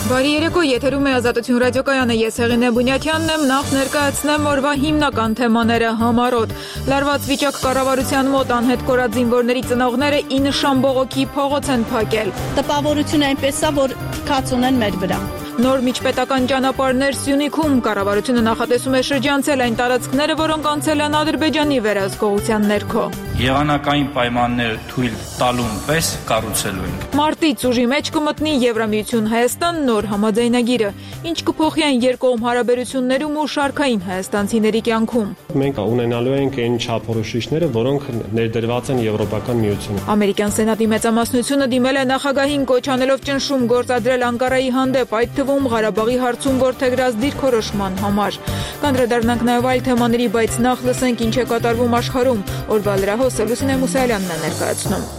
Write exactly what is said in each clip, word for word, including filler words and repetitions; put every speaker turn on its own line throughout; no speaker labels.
Բարի երեկո, եթերում է Ազատություն ռադիոկայանը, ես Հեղինե Բունյաթյանն եմ, նախ ներկայացնեմ օրվա հիմնական թեմաները համառոտ։ Լարված վիճակ կառավարության մոտ անհետ կորած զինվորների ծնողները ի նշան բողոքի փողոց են փակել։
Տպավորությունը այնպես է, որ քաց ունեն մեր վրա։
Նոր միջպետական ճանապարհներ Սյունիքում, կառավարությունը նախատեսում է շրջանցել այն տարածքները, որոնք անցել են Ադրբեջանի վերահսկողության ներքո։
Եղանակային պայմաններ թույլ տալուն պես կառուցելու ենք։
Մարտից ուժի մեջ կմտնի Եվրամիություն-Հայաստան նոր համաձայնագիրը, ինչ կփոխի այն երկկողմ հարաբերություններում ու շարքային հայաստանցիների կյանքում։
Մենք ունենալու ենք այն չափորոշիչները, որոնք ներդրված են Եվրոպական միությունում։
Ամերիկյան Սենատի մեծամասնությունը դիմել է նախագահին կոչ անելով ճնշում գործադրել Անկարայի հանդեպ, այդ թվում Ղարաբաղի հարցում որդեգրած դիրքորոշման համար։ Կանդրադառնանք նաև այլ թեմաների, բայց նախ լսենք ինչ է կատարվում աշխարհում։ Օրվա լրահոսը Լուսինե Մուսալյանն է ներկայացնում։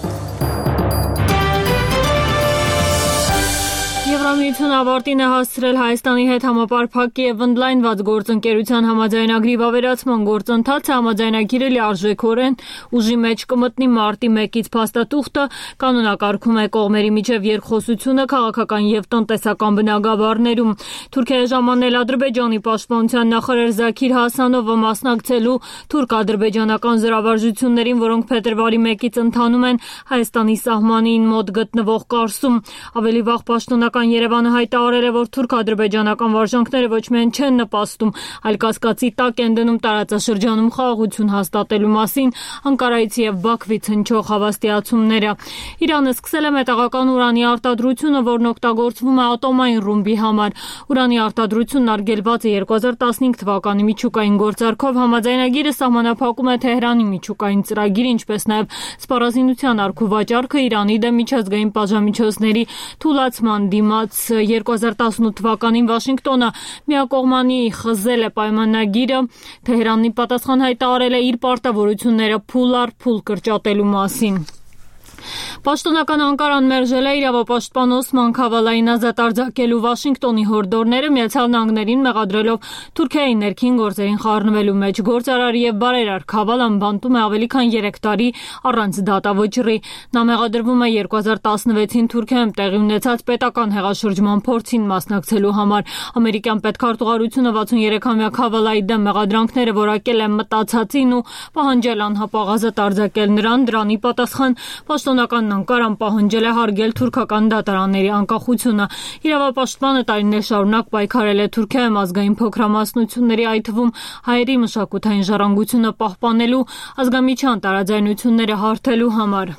Եվրամիությունը ավարտին է հասցրել Հայաստանի հետ համապարփակ եւ ընդլայնված գործընկերության համաձայնագրի վավերացման գործընթացը։ Համաձայնագիրը լիարժեքորեն ուժի մեջ կմտնի մարտի մեկից փաստաթուղթը, կանոնակարգում է կողմերի միջև երկխոսությունը քաղաքական եւ տնտեսական բնագավառներում։ Թուրքիայի ժամանել Ադրբեջանի պաշտպանության նախարար Զաքիր Հասանովը մասնակցելու թուրք-ադրբեջանական զորավարժություններին, որոնք փետրվարի մեկից ընթանում են Հայաստանի սահմանին մոտ գտնվող Կարսում։ Ավելի վաղ պաշտոնական Երևանը հայտարարել է, որ թուրք-ադրբեջանական վարժանքները ոչ միայն չեն նպաստում, այլ կասկածի տակ են դնում տարածաշրջանում խաղաղություն հաստատելու մասին Անկարայից եւ Բաքվից հնչող հավաստիացումները։ Իրանը սկսել է մետաղական ուրանի արտադրությունը, որն օգտագործվում է ատոմային ռումբի համար։ Ուրանի արտադրությունն արգելված է երկու հազար տասնհինգ թվականի միջուկային գործարքով։ Համաձայնագիրը սահմանափակում է Թեհրանի միջուկային ծրագիրը, ինչպես նաեւ սպառազինության առքուվաճառքը Իրանի դեմ միջազգային պատժամիջոցների թուլացման դիմաց։ երկու հազար տասնութ թվականին Վաշինգտոնը միակողմանի խզել է պայմանագիրը։ Թեհրանն ի պատասխան հայտարարել է իր պարտավորությունները փուլ առ փուլ կրճատելու մասին։ Պաշտոնական Անկարան մերժել է իրավապաշտպան Օսման Քավալային ազատ արձակելու Վաշինգտոնի հորդորները, Միացյալ Նահանգներին մեղադրելով Թուրքիայի ներքին գործերին խառնվելու մեջ։ Գործարար եւ բարերար Քավալան բանտում է ավելի քան երեք տարի առանց դատավճռի։ Նա մեղադրվում է երկու հազար տասնվեցին Թուրքիայում տեղի ունեցած պետական հեղաշրջման փորձին մասնակցելու համար։ Ամերիկյան պետքարտուղարությունը վաթսուներեքամյա Քավալայի դեմ մեղադրանքները որակել է մտածածին ու պահանջել անհապաղ ազատ արձակել նրան։ Դրանի պատասխան Պաշտոնական Անկարան պահանջել է հարգել թուրքական դատարանների անկախությունը։ Իրավապաշտպանը տարիներ շարունակ պայքարել է Թուրքիայում ազգային փոքրամասնությունների, այդ թվում հայերի մշակութային ժառանգությունը պահպանելու, ազգամիջյան տարաձայնությունները հարթելու համար։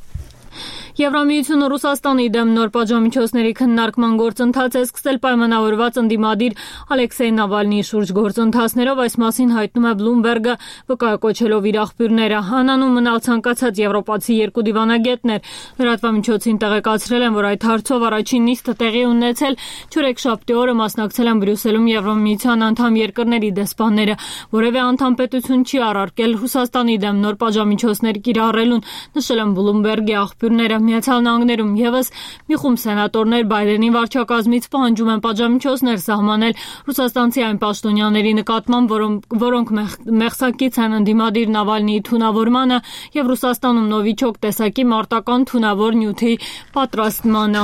Եվրամիությունը Ռուսաստանի դեմ նոր պատժամիջոցների քննարկման գործընթաց է սկսել պայմանավորված ընդդիմադիր Ալեքսեյ Նավալնիի շուրջ գործընթացներով։ Այս մասին հայտնում է Բլումբերգը, վկայակոչելով իր աղբյուրները։ Հանանում մնալ ցանկացած եվրոպացի երկու դիվանագետներ լրատվամիջոցին տեղեկացրել են, որ այդ հարցով առաջին նիստը տեղի ունեցել չորեքշաբթի օրը, մասնակցել են Բրյուսելում Եվրամիության անդամ երկրների դեսպանները։ Որևէ անդամ պետություն չի առարկել Ռուսաստանի դեմ նոր պատժամիջոցներ կիրառելուն, նշել են Բլումբերգի աղբյուրները։ Միացյալ Նահանգներում եւս մի խումբ սենատորներ Բայդենի վարչակազմից պահանջում են պատժամիջոցներ սահմանել ռուսաստանցի այն պաշտոնյաների նկատմամբ, որոնք, որոնք մեղսակից են ընդդիմադիր Նավալնիի թունավորմանը եւ Ռուսաստանում նովիչոկ տեսակի մարտական թունավոր նյութի պատրաստմանը։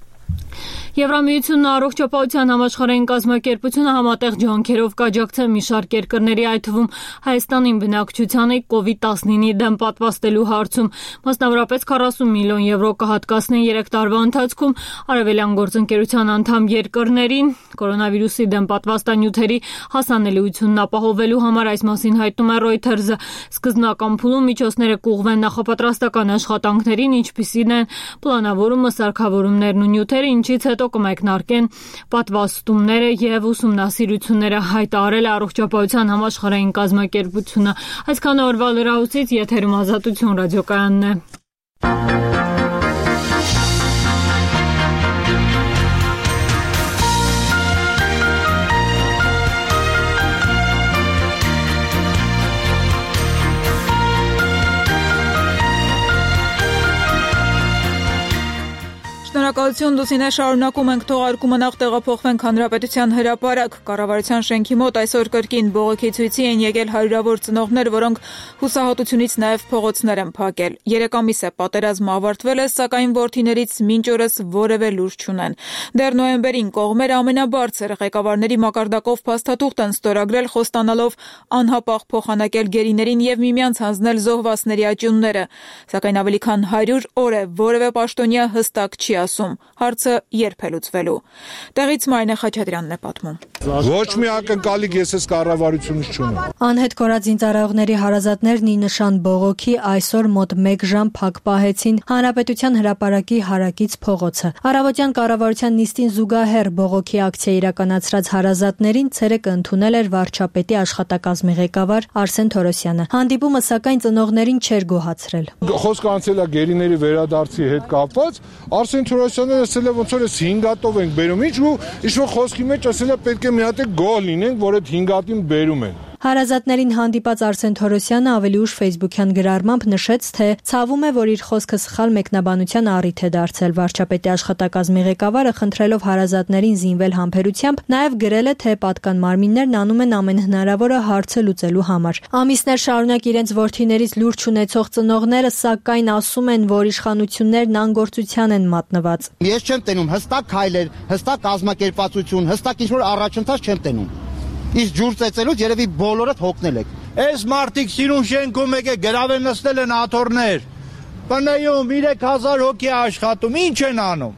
Եվրամիությունն առողջապահության համաշխարհային կազմակերպությունը համատեղ ջանքերով կաջակցել մի շարք երկրների, այդ թվում Հայաստանին բնակչությանը կովիդ տասնինի դեմ պատվաստելու հարցում։ Մասնավորապես քառասուն միլիոն եվրո կհատկացնեն երեք տարվա ընթացքում արևելյան գործընկերության անդամ երկրներին կորոնավիրուսի դեմ պատվաստանյութերի հասանելիությունն ապահովելու համար։ Այս մասին հայտնում է Reuters-ը։ Սկզբնական փուլում միջոցները կուղղվեն նախապատրաստական աշխատանքներին, ինչպիսին են պլանավորումը, սարքավորումներն ու նյութերը, ինչից հետո կմեկնարկեն պատվաստումները եւ ուսումնասիրությունները, հայտարարել է առողջապահության համաշխարհային կազմակերպությունը։ Այսքանը օրվա լրահոսից, եթերում Ազատություն ռադիոկայանն է։
Շնորհակալություն Լուսինե, շարունակում ենք թողարկումը, նախ տեղափոխվենք Հանրապետության հրապարակ։ Կառավարության շենքի մոտ այսօր կրկին բողոքի ցույցի են եկել հարյուրավոր ծնողներ, որոնք հուսահատությունից նաև փողոցներ են փակել։ Երեք ամիս է պատերազմը ավարտվել է, սակայն որդիներից մինչ օրս որևէ լուր չունեն։ Դեռ նոյեմբերին կողմերը ամենաբարձր ղեկավարների մակարդակով փաստաթուղթ են ստորագրել, խոստանալով անհապաղ փոխանակել գերիներին եւ միմյանց հանձնել զոհվածների աճյունները։ Սակայն ավելի քան հարյուր օր է որևէ պաշտոնյա հստակ չի ասում, հարցը երբ է լուծվելու։ Տեղից Մարինե Խաչատրյանն է պատմում։
Ոչ մի ակնկալիք ես այս կառավարությունից չունեմ։
Անհետ կորած զինծառայողների հարազատներն ի նշան բողոքի այսօր մոտ մեկ ժամ փակ պահեցին Հանրապետության հրապարակի հարակից փողոցը։ Առավոտյան կառավարության նիստին զուգահեռ բողոքի ակցիա իրականացրած հարազատներին ցերեկը ընդունել էր վարչապետի աշխատակազմի ղեկավար Արսեն Թորոսյանը։ Հանդիպումը սակայն ծնողներին չէր գոհացրել։
Խոսքը անցել է գերիների վերադարձի հետ կապված, Արսեն Թորոսյանը ասել է ոնց որ էս հինգ հատով ենք բերում, ինչ ու ինչ-որ խոսքի մեջ ասել է պետք է մի հատ գոհ լինենք, որ այդ հինգ հատին բերում են։
Հարազատներին հանդիպած Արսեն Թորոսյանը ավելի ուշ ֆեյսբուքյան գրառմամբ նշեց, թե ցավում է, որ իր խոսքը սխալ մեկնաբանության առիթ է դարձել։ Վարչապետի աշխատակազմի ղեկավարը խնդրելով հարազատներին զինվել համբերությամբ, նաև գրել է, թե պատկան մարմիններն անում են ամեն հնարավորը հարցը լուծելու համար։ Ամիսներ շարունակ իրենց որդիներից լուր չունեցող ծնողները սակայն ասում են, որ իշխանություններն անգործության են մատնված։
Ես չեմ տենում հստակ քայլեր, հստակ կազմակերպվածություն, հստակ ինչ-որ առաջընթաց չեմ տենում։ Իսկ ջուր ծեծելուց երևի բոլորդ հոգնել եք։
Այս մարդիկ սիրուն շենքում եկե գրավել նստել են աթոռներ։ Բնայում երեք հազար հոգի աշխատում, ինչ են անում։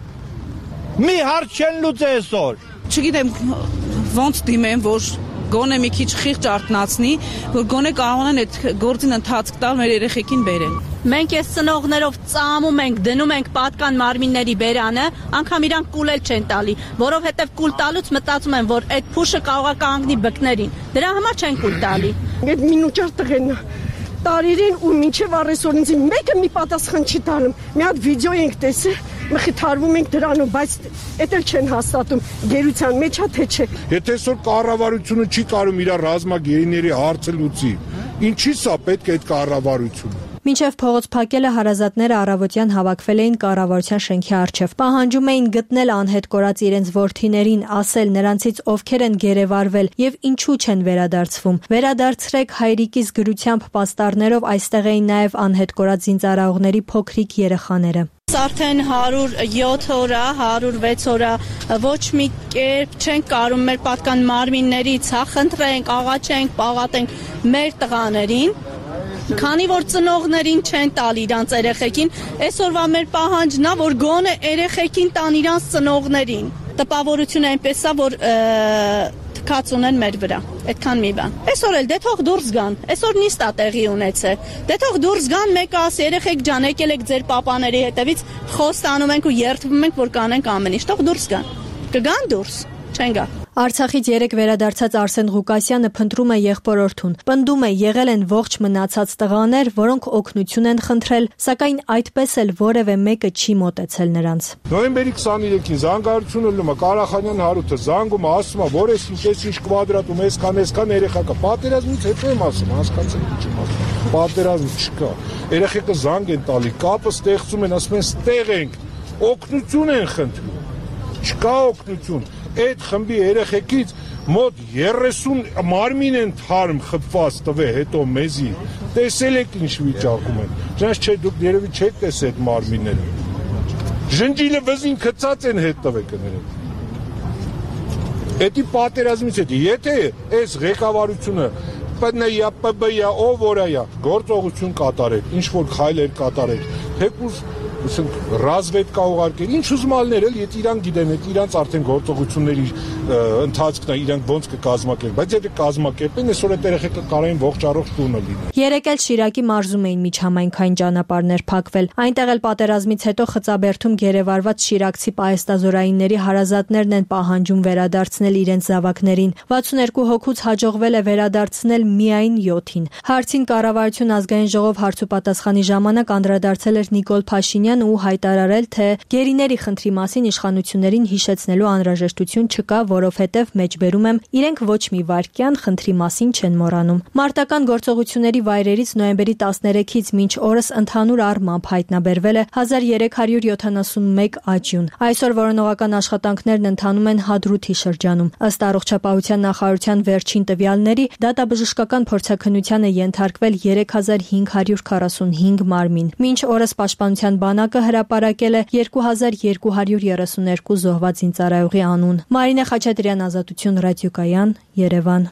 Մի հարց չեն լուծել այսօր։
Չգիտեմ ոնց դիմեմ, որ գոնե մի քիչ խիղճ արթնացնի, որ գոնե կարողանան այդ գործին ընթացք տալ մեր երեխեքին բերեն։
Մենք այս ծնողներով ծամում ենք, դնում ենք պատկան մարմինների բերանը, անգամ իրանք կուլել չեն տալի, որովհետև կուլ տալուց մտածում են, որ այդ փուշը կարող է կանգնի բկներին։ Դրա համար չեն կուլ տալի։
Այդ մինուճար տղեն տարիին ու մինչև առեսօրինձ մեկը մի պատասխան չի տալում։ Մի հատ վիդեո ենք տեսել, մխիթարվում ենք դրանով, բայց էդ էլ չեն հաստատում գերության մեջ է թե չէ։
Եթե այսօր կառավարությունը չի կարող իր ռազմագերիների հարցը լուծի, ինչի՞ սա պետք է այդ կառավարությունը։
Մինչև փողոց փակելը հարազատները առավոտյան հավաքվել էին կառավարության շենքի առջև։ Պահանջում էին գտնել անհետ կորած իրենց որդիներին, ասել նրանցից ովքեր են գերեվարվել եւ ինչու չեն վերադարձվում։ Վերադարձրեք հայրիկիս գրությամբ պաստառներով այստեղ էին նաեւ անհետ կորած զինծառայողների փոքրիկ երեխաները։
Արդեն հարյուր յոթ օր, հարյուր վեց օր ոչ մի կերպ չենք կարող մեր պատկան մարմիններից խնդրենք, աղաչենք, պաղատենք մեր տղաներին։ Քանի որ ծնողներին չեն տալ իրանց երեխեքին, այսօրվա մեր պահանջն է, որ գոնե երեխեքին տան իրանց ծնողներին։ Տպավորությունը այնպես է, որ թքած ունեն մեր վրա։ Այդքան մի բան։ Այսօր էլ դե թող դուրս գան։ Այսօր նիստ է տեղի ունեցել։ Դե թող դուրս գան, մեկը ասի երեխեք ջան, եկել եք ձեր պապաների հետևից, խոստանում ենք ու երդվում ենք, որ կանենք ամեն ինչ։ Թող դուրս գան։ Կգան դուրս, չեն գա։
Արցախից երեք վերադարձած Արսեն Ղուկասյանը փնտրում է եղբորորդուն։ Պնդում է, եղել են ողջ մնացած տղաներ, որոնք օգնություն են խնդրել, սակայն այդպես էլ որևէ մեկը չի մոտեցել նրանց։
Նոյեմբերի քսաներեքին զանգարությունը լում է Ղարախանյան Հարութը զանգում ասում է, որ էս ինչ ինչ կվադրատում, այսքան այսքան երեխա կա։ Պատերազմից հետո եմ ասում, հասկացել չեմ ասում։ Պատերազմ չկա։ Երեխեքը զանգ են տալի, կապը ստեղծում են, ասում են ստեղ ենք, օգնություն են խնդրում։ Չկա օգնություն։ Այդ խմբի երեխեքից մոտ երեսուն մարմին են թարմ խփված տվել հետո մեզի։ Տեսել եք ինչ վիճակում են։ Ճանաչ չէ, դուք երևի չեք տեսել այդ մարմինները։ Ժնջիլը վզին գցած են հետ տվել կներեք։ Էդի պատերազմից հետո եթե այս ղեկավարությունը Պ Ն Յ, Պ B Յ, ով որայա գործողություն կատարեք, ինչ որ քայլեր կատարեք, թեկուզ ասենք ռազմետկա ուղարկել, ինչ ուզմալներ էլ, եթե իրանք գիտեն, եթե իրանք արդեն գործողությունների ընթացքն է, իրանք ոնց կկազմակերպեն, բայց եթե կազմակերպեն, այսօր այդ երեխեքը կարային ողջ առողջ տունը լինեն։
Երեք էլ Շիրակի մարզում էին միջհամայնքային ճանապարհներ փակվել։ Այնտեղ էլ պատերազմից հետո Խծաբերդում գերեվարված շիրակցի պահեստազորայինների հարազատներն են պահանջում վերադարձնել իրենց զավակներին։ վաթսուներկու հոգուց հաջողվել է վերադարձնել միայն յոթին։ Հարցին կառավարություն ազգային ժողով հարցուպատասխանի ժամանակ անդրադարձել էր Նիկոլ Փաշինյանը, Սիմոնյանը ու հայտարարել, թե գերիների խնդրի մասին իշխանություններին հիշեցնելու անհրաժեշտություն չկա, որովհետև մեջբերում եմ իրենք ոչ մի վայրկյան խնդրի մասին չեն մոռանում։ Մարտական գործողությունների վայրերից նոյեմբերի տասներեքից մինչ օրս ընդհանուր առմամբ հայտնաբերվել է հազար երեք հարյուր յոթանասունմեկ աճյուն։ Այսօր որոնողական աշխատանքներն ընթանում են Հադրութի շրջանում։ Ըստ առողջապահության նախարարության վերջին տվյալների, դատաբժշկական փորձաքննության է ենթարկվել երեք հազար հինգ հարյուր քառասունհինգ մարմին։ Մինչ օրս պաշտպանության բանակը հրապարակել է երկու հազար երկու հարյուր երեսուներկու զոհված զինծառայողի անուն։ Մարինե Խաչատրյան, Ազատություն ռադիոկայան, Երևան։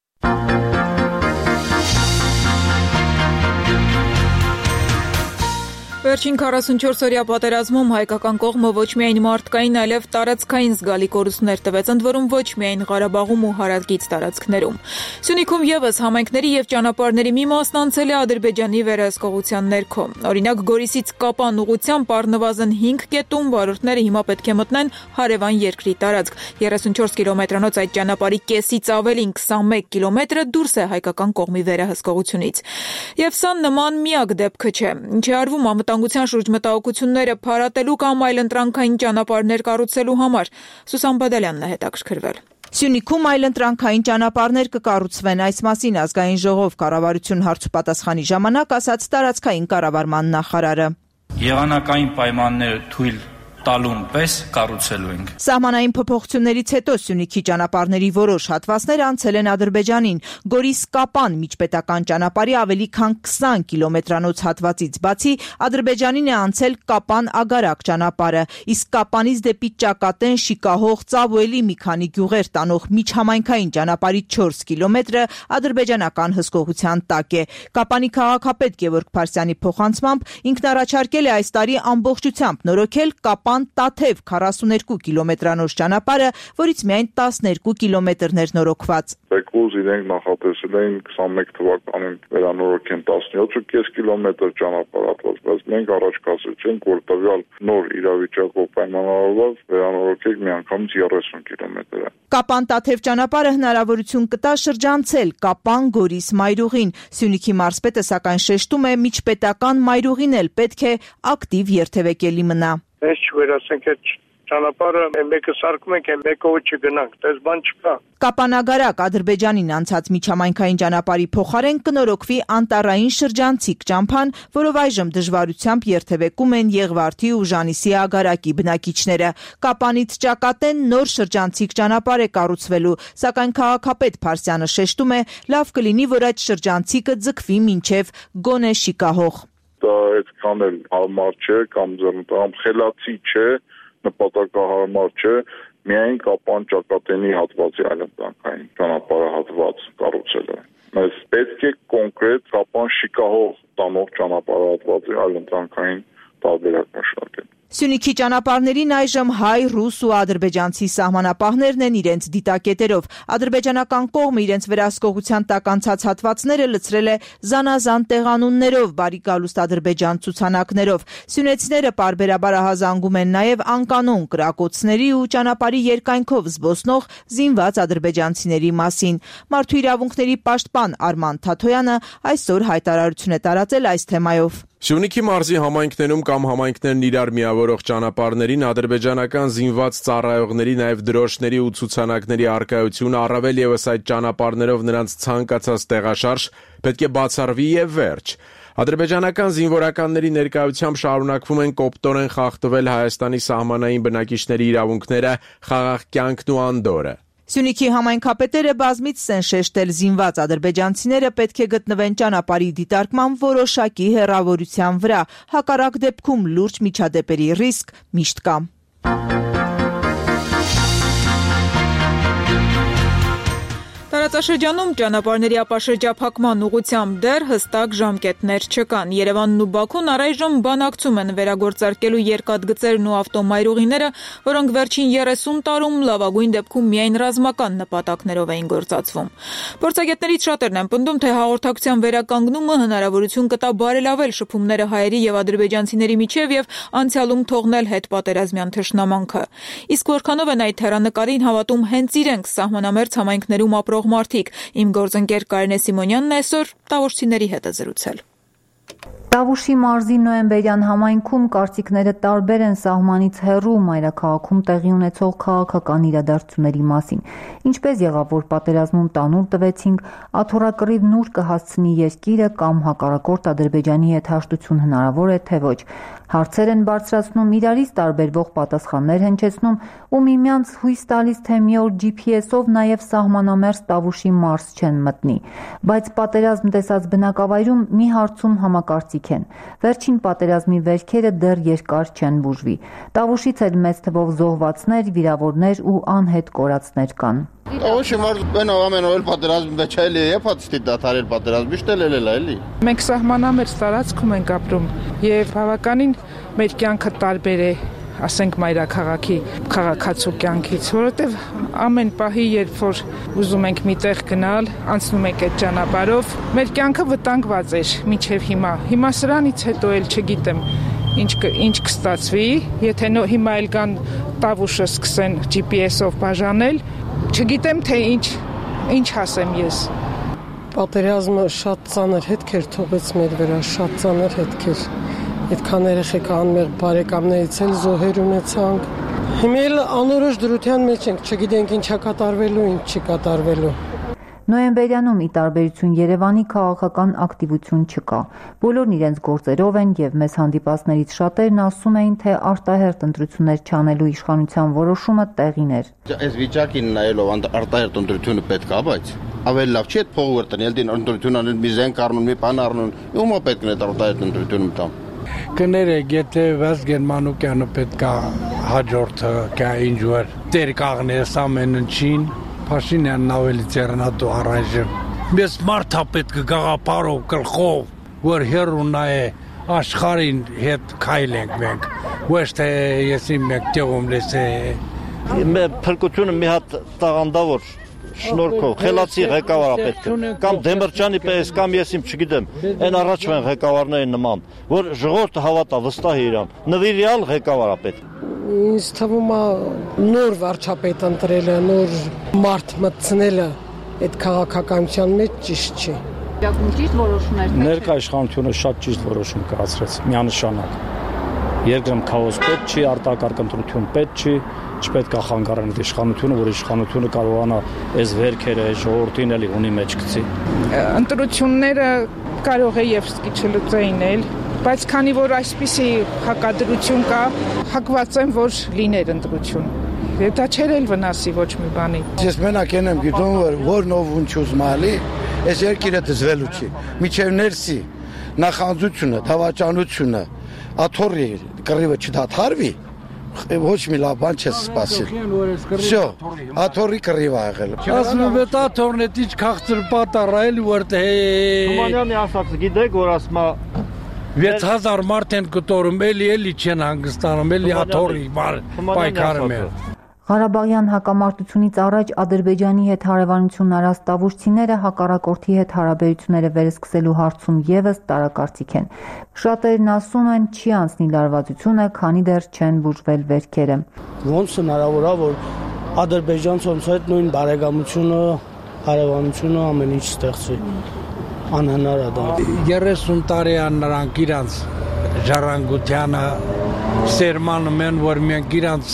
Վերջին քառասունչորս-օրյա պատերազմում հայկական կողմը ոչ միայն մարդկային, այլև տարածքային զգալի կորուստներ տվեց, ընդ որում ոչ միայն Ղարաբաղում ու հարակից տարածքներում։ Սյունիքում ևս համայնքների եւ ճանապարհների մի մասն անցել է Ադրբեջանի վերահսկողության ներքո։ Օրինակ Գորիսից Կապան ուղղությամբ առնվազն հինգ կետում վարորդները հիմա պետք է մտնեն հարևան երկրի տարածք։ երեսունչորս կիլոմետրանոց այդ ճանապարհի կեսից ավելին քսանմեկ կիլոմետրը դուրս է հայկական կողմի վերահսկողությունից։ Եվ սա նման միակ դեպքը չէ։ Ինչի արվում անվտանգության շուրջ մտահոգությունները փարատելու կամ այլընտրանքային ճանապարհներ կառուցելու համար։ Սուսան Բադալյանն է հետաքրքրվել։
Սյունիքում այլընտրանքային ճանապարհներ կկառուցվեն, այս մասին ազգային ժողով կառավարություն հարցուպատասխանի ժամանակ ասաց տարածքային կառավարման նախարարը։
Եղանակային պայմանները թույլ տալուն պես կառուցելու ենք։
Սահմանային փոփոխություններից հետո Սյունիքի ճանապարհների որոշ հատվածներ անցել են Ադրբեջանին։ Գորիս-Կապան միջպետական ճանապարհի ավելի քան քսան կիլոմետրանոց հատվածից բացի Ադրբեջանին է անցել Կապան-Ագարակ ճանապարհը, իսկ Կապանից դեպի Ճակատեն, Շիկահող, Ծավոելի մի քանի գյուղեր տանող միջհամայնքային ճանապարհի չորս կիլոմետրը ադրբեջանական հսկողության տակ է։ Կապանի քաղաքապետ Գևորգ Փարսյանի փոխանցմամբ ինքն առաջարկել է այս տարի ամբողջությամբ նորոգել Կապան-Տաթև քառասուներկու կիլոմետրանոց ճանապարհը, որից միայն տասներկու կիլոմետրն էր նորոգված։
Բեկուզ իրենք նախատեսել էին քսանմեկ թվականին վերանորոգեն տասնյոթ կես կիլոմետր ճանապարհ, բայց մենք առաջ կասեցինք, որ տվյալ նոր իրավիճակով պայմանավորված վերանորոգենք միանգամից երեսուն կիլոմետր։
Կապան-Տաթև ճանապարհը հնարավորություն կտա շրջանցել Կապան-Գորիս մայրուղին։ Սյունիքի մարզպետը սակայն շեշտում է, միջպետական մայրուղին էլ պետք է ակտիվ երթևեկելի մնա։
Ես չվերացենք այդ ճանապարհը, մեկը սարքում ենք, մեկով չգնանք, դες բան չկա։
Կապանագարակ Ադրբեջանին անցած միջհամայնքային ճանապարհի փոխարեն կնորոգվի անտառային շրջանցիկ ճամփան, որով այժմ դժվարությամբ երթևեկում են Եղվարդի ու Ժանիսի ագարակի բնակիչները։ Կապանից Ճակատեն նոր շրջանցիկ ճանապարհ է կառուցվելու, սակայն քաղաքապետ Փարսյանը շեշտում է, լավ կլինի, որ այդ շրջանցիկը ձգվի մինչև գոնե Շիկահող։
Դա այդքան էլ հարմար չէ կամ ձեռնտամ խելացի չէ, նպատակահարմար չէ, միայն Կապան-Ճակատենի հատվածի այլընտրանքային ճանապարհը հատված կառուցելը։ Բայց պետք է կոնկրետ Կապան-Շիկահող տանող ճանապարհատվածի այլընտրանքային տարբերակ մշակել։
Սյունիքի ճանապարհներին այժմ հայ, ռուս ու ադրբեջանցի սահմանապահներն են իրենց դիտակետերով։ Ադրբեջանական կողմը իրենց վերահսկողության տակ անցած հատվածները լցրել է զանազան տեղանուններով, բարի գալուստ Ադրբեջան ցուցանակներով։ Սյունեցիները պարբերաբար ահազանգում են նաև անկանոն կրակոցների ու ճանապարհի երկայնքով զբոսնող զինված ադրբեջանցիների մասին։ Մարդու իրավունքների պաշտպան Արման Թաթոյանը այսօր հայտարարություն է տարածել այս թեմայով։
Սյունիքի մարզի համայնքներում կամ համայնքներն իրար միավորող ճանապարհներին ադրբեջանական զինված ծառայողների, նաև դրոշների ու ցուցանակների առկայությունը, առավել ևս այդ ճանապարհներով նրանց ցանկացած տեղաշարժ պետք է բացառվի եւ վերջ։ Ադրբեջանական զինվորականների ներկայությամբ շարունակվում են կոպտորեն խախտվել Հայաստանի սահմանային բնակիչների իրավունքները, խաղաղ կյանքն ու անդորրը։
Սյունիքի համայնքապետերը բազմից են շեշտել, զինված ադրբեջանցիները պետք է գտնվեն ճանապարհի դիտարկման որոշակի հեռավորության վրա, հակառակ դեպքում լուրջ միջադեպերի ռիսկ միշտ կա։
Տարածաշրջանում ճանապարհների ապաշրջափակման ուղղությամբ դեռ հստակ ժամկետներ չկան։ Երևանն ու Բաքուն առայժմ բանակցում են վերագործարկելու երկաթգծերն ու ավտոմայրուղիները, որոնք վերջին երեսուն տարում լավագույն դեպքում միայն ռազմական նպատակներով էին գործածվում։ Փորձագետներից շատերն են պնդում, թե հաղորդակցության վերականգնումը հնարավորություն կտա բարելավել շփումները հայերի եւ ադրբեջանցիների միջև եւ անցյալում թողնել հետպատերազմյան թշնամանքը։ Իսկ որքանով են այդ հեռանկարին հավատում հենց իրենք սահմանամերձ համայնքներում ապրող մարդիկ։ Իմ գործընկեր Կարինե Սիմոնյանն այսօր տավուշցիների հետ է զրուցել։
Տավուշի մարզի նոյեմբերյան համայնքում կարծիքները տարբեր են սահմանից հեռու մայրաքաղաքում տեղի ունեցող քաղաքական իրադարձությունների մասին։ Ինչպես եղավ, որ պատերազմում տանուլ տվեցինք, աթոռակռիվ նուր կհասցնի երկիրը կամ հակառակորդ Ադրբեջանի հետ հաշտություն հնարավոր է, թե ոչ։ Հարցեր են բարձրացնում, իրարից տարբերվող պատասխաններ հնչեցնում ու միմյանց հույս տալիս, թե մի օր ջի փի էսով նաև սահմանամերձ Տավուշի մարզ չեն մտնի։ Բայց պատերազմ տեսած բնակավայրում մի հարցում համակարծիք են։ Վերջին պատերազմի վերքերը դեռ երկար չեն բուժվի։ Տավուշից էլ մեծ թվով զոհվածներ, վիրավորներ ու անհետ կորածներ կան։
Տավուշի մարզ բենո ամենօր պատերազմ դե չայլի է փաթստի դաթարել պատերազմ միշտ էլ էլ էլի։
Մենք սահմանամերձ տարածքում ենք ապրում եւ բավականին մեր կյանքը տարբեր է, ասենք մայրաքաղաքի քաղաքացու կյանքից, որովհետեւ ամեն պահի, երբ որ ուզում ենք միտեղ գնալ, անցնում ենք այդ ճանապարհով, մեր կյանքը վտանգված էր մինչեւ հիմա։ Հիմա սրանից հետո էլ չգիտեմ ինչ ինչ կստացվի, եթե նո հիմա էլ կան Տավուշը սկսեն ջի պի էսով բաժանել, չգիտեմ թե ինչ ինչ ասեմ ես։
Պատերազմը շատ ծանր հետքեր թողեց մեր վրա, շատ ծանր հետքեր։ Այդքան երեխեք անմեղ բարեկամներից էլ զոհեր ունեցանք։ Հիմա էլ անորոշ դրության մեջ ենք, չգիտենք ինչա կատարվելու, ինչ չի կատարվելու։
Նոյեմբերյանում ի տարբերություն Երևանի քաղաքական ակտիվություն չկա։ Բոլորն իրենց գործերով են եւ մեզ հանդիպածներից շատերն ասում էին, թե արտահերտ ընտրություններ չանելու իշխանության որոշումը տեղին էր։
Այս վիճակին նայելով արտահերտ ընտրությունը պետք է, բայց ավելի լավ չի այդ փողը տնել դին ընտրություն անել մի զենք առնում, մի բան առնում, ումա պետք է արտահերտ ընտրությունը տամ։
Կներեք, եթե Վազգեն Մանուկյանը պետք է հաջորդը կա ինչ-որ տեր կաղնես ամեն ինչին, Փաշինյանն ավելի ձեռնատու առայժմ։ Մեզ մարդա պետք է գաղափարով, գլխով, որ հեռունա է աշխարհին հետ քայլենք մենք, ոչ թե եսի մենք տեղում լեսե։
Փրկությունը մի հատ տաղանդավոր շնորհքով, խելացի ղեկավար պետք է, կամ Դեմիրճյանի պես, կամ ես իմ չգիտեմ, այն առաջվան ղեկավարների նման, որ ժողովուրդը հավատա, վստահ է իրան, նվիրյալ ղեկավար պետք։
Ինձ թվում է նոր վարչապետ ընտրելը, նոր մարդ մտցնելը այդ քաղաքականության մեջ ճիշտ չի։
Ճիշտ որոշումներ։
Ներկա իշխանությունը շատ ճիշտ որոշում կայացրեց, միանշանակ։ Երկրում քաոս պետք չի, արտակարգ ընտրություն պետք չի, չպետք է խանգարել իշխանությունը, որ իշխանությունը կարողանա այս վերքերը ժողովրդին էլի ունի մեջ գցի։
Ընտրությունները կարող է եւ սկի չլուծեին էլ, բայց քանի որ այսպիսի հակադրություն կա, հակված եմ, որ լիներ ընտրություն։ Դա չէր էլ վնասի ոչ մի բանի։
Ես մենակ եմ գիտում, որ որ նով ինչ ուզմալի, այս երկիրը դզվելու չի։ Միջև ներսի նախանձությունը, դավաճանությունը, աթոռի կռիվը չդադարվի, ոչ մի լավ բան չես սպասել։ Всё, աթոռի կռիվ ա եղել։
Ասում եմ, դա աթոռն է ինչ քաղցր պատառայել, որտե։
Թումանյանի ասած գիտեք, որ ասма
վեց հազար մարդ են կտորում, էլի էլի չեն հանգստանում, էլի աթոռի պայքարում են։
Ղարաբաղյան հակամարտությունից առաջ Ադրբեջանի հետ հարևանություն արած տավուշցիները հակառակորդի հետ հարաբերությունները վերսկսելու հարցում եւս տարակարծիք են։ Շատերն ասում են, չի անցնի լարվածությունը, քանի դեռ չեն բուժվել վերքերը։
Ոնց հնարավոր է, որ ադրբեջանցոնց հետ նույն բարեկամությունը, հարևանությունը ամեն ինչ ստեղծի։ Անհնար է դա։
երեսուն տարի են նրանք իրանց ժառանգությանը սերմանում են, որ մենք իրանց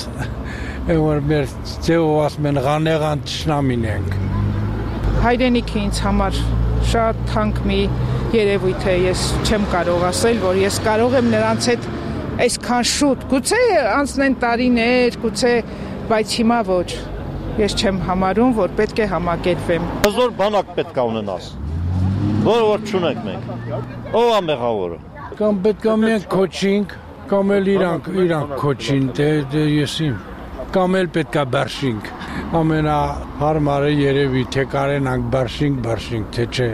որ մեր ձեով ասում են ղանեղան ճշնամին ենք։
Հայրենիքը ինձ համար շատ թանկ մի երևույթ է, ես չեմ կարող ասել, որ ես կարող եմ նրանց հետ այսքան շուտ, գուցե անցնեն տարիներ, գուցե, բայց հիմա ոչ։ Ես չեմ համարում, որ պետք է համակերպվեմ։
Հզոր բանակ պետք է ունենաս, որը որ չունենք մենք։ Ո՞վ է մեղավորը։
Կամ պետք է մենք քոչինք, կամ էլ իրանք իրանք քոչին, դե ես իմ կամ էլ պետք է բարձինք, ամենահարմարը երևի, թե կարենանք բարձինք, բարձինք, թե չէ։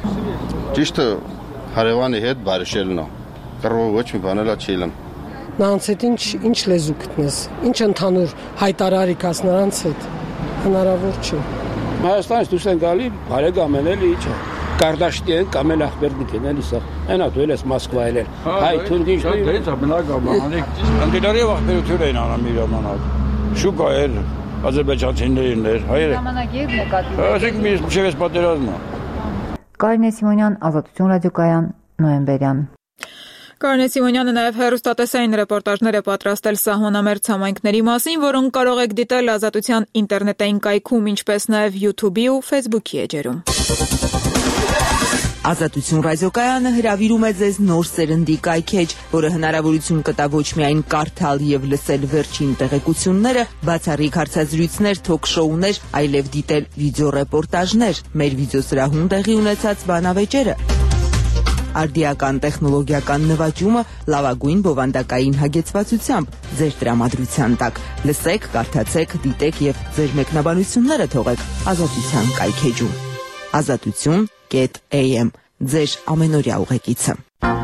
Ճիշտը հարևանի հետ բարիշելն է, կռվով ոչ մի բանելա չի լեմ։
Նրանց հետ ինչ ինչ լեզու գտնես, ինչ ընդհանուր հայտարարի կաս նրանց հետ, հնարավոր չի։
Հայաստանից դուրս են գալի, բարեկամ են էլի ինչ է, Կարդաշտի են կամ էլ ախպեր գիտեն էլի սա, այնա դու էլ ես Մոսկվա էլ էր, հայ թունդի ինչ դու։ Դեից է բնական բանանիկ, անդիլարի ախպերություն էին անում իր ժամանակ, շուկա էր, ադրբեջանցիներն էր, հայերը։
Ժամանակ եւ նկատի։
Ասեք մի միշտ պատերազմը։
Կարինե Սիմոնյան, Ազատություն ռադիոկայան, նոյեմբերյան։
Կարինե Սիմոնյանը նաև հեռուստատեսային ռեպորտաժներ է պատրաստել սահմանամերձ համայնքների մասին, որոնք կարող եք դիտել Ազատության ինտերնետային կայքում, ինչպես նաև YouTube-ի ու Facebook-ի էջերում։
Ազատություն ռադիոկայանը հրավիրում է ձեզ նոր սերնդի կայքեջ, որը հնարավորություն կտա ոչ միայն կարդալ եւ լսել վերջին տեղեկությունները, բացառիկ հարցազրույցներ, թոք-շոուներ, այլև դիտել վիդեոռեպորտաժներ, մեր վիդեոսրահում տեղի ունեցած բանավեճերը, արդիական տեխնոլոգիական նվաճումը լավագույն բովանդակային հագեցվածությամբ ձեր տրամադրության տակ։ Լսեք, կարդացեք, դիտեք եւ ձեր մեկնաբանությունները թողեք Ազատության կայքեջում։ Ազատություն am ձեր ամենօրյա ուղեկիցը։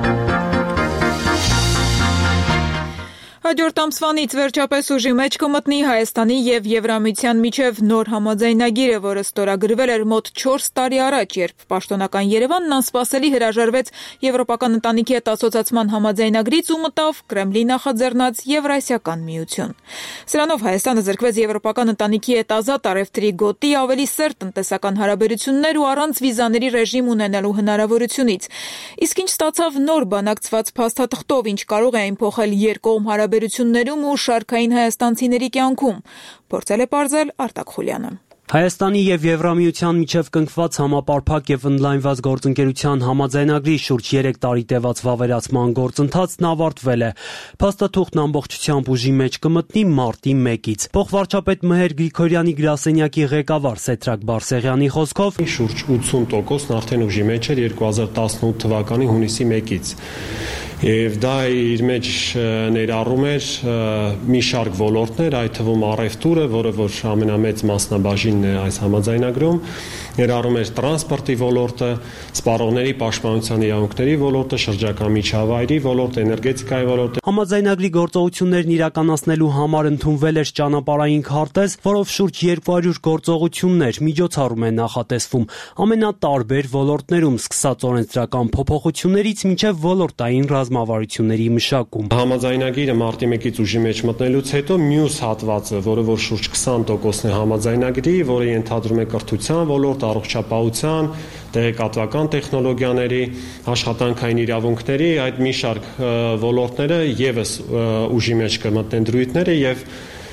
Հաջորդ ամսվանից վերջապես ուժի մեջ կմտնի Հայաստանի եւ Եվրամիության միջև նոր համաձայնագիրը, որը ստորագրվել էր մոտ չորս տարի առաջ, երբ պաշտոնական Երևանն անսպասելի հրաժարվեց Եվրոպական ընտանիքի հետ ասոցիացման համաձայնագրից ու մտավ Կրեմլի նախաձեռնած Եվրասիական միություն։ Սրանով Հայաստանը զրկվեց Եվրոպական ընտանիքի հետ ազատ առևտրի գոտի, ավելի սերտ տնտեսական հարաբերություններ ու առանց վիզաների ռեժիմ ունենալու հնարավորությունից։ Իսկ ինչ ստացավ նոր բանակցված փաստաթղթով, ինչ կարող է այն փոխել երկկողմ հարաբերություններում ու շարքային հայաստանցիների կյանքում, փորձել է պարզել Արտակ Խուլյանը։
Հայաստանի եւ Եվրամիության միջև կնքված համապարփակ եւ ընդլայնված գործընկերության համաձայնագրի շուրջ երեք տարի տևած վավերացման գործընթացն ավարտվել է։ Փաստաթուղթն ամբողջությամբ ուժի մեջ կմտնի մարտի մեկից։ Փոխվարչապետ Մհեր Գրիգորյանի գրասենյակի ղեկավար Սեդրակ Բարսեղյանի խոսքով
շուրջ ութսուն տոկոսն արդեն ուժի մեջ էր երկու հազար տասնութ թվականի հունիսի մեկից։ Եվ դա իր մեջ ներառում էր մի շարք ոլորտներ, այդ թվում առևտուրը, որը որ ամենամեծ մասնաբաժինն է այս համաձայնագրում, ներառում էր տրանսպորտի ոլորտը, սպառողների պաշտպանության իրավունքների ոլորտը, շրջակա միջավայրի ոլորտը, էներգետիկայի ոլորտը։
Համաձայնագրի գործողություններն իրականացնելու համար ընդունվել էր ճանապարհային քարտեզ, որով շուրջ երկու հարյուր գործողություններ, միջոցառում է նախատեսվում ամենատարբեր ոլորտներում, սկսած օրենսդրական փոփոխություններից մինչև ոլորտային ռազմավարությունների մշակում։
Համաձայնագիրը մարտի մեկից ուժի մեջ մտնելուց հետո մյուս հատվածը, որը որ շուրջ քսան տոկոսն է համաձայնագրի, որը ենթադրում է կրթության ոլորտ, առողջապահության, տեղեկատվական տեխնոլոգիաների, աշխատանքային իրավունքների, այդ մի շարք ոլորտները եւս ուժի մեջ կմտնեն դրույթները եւ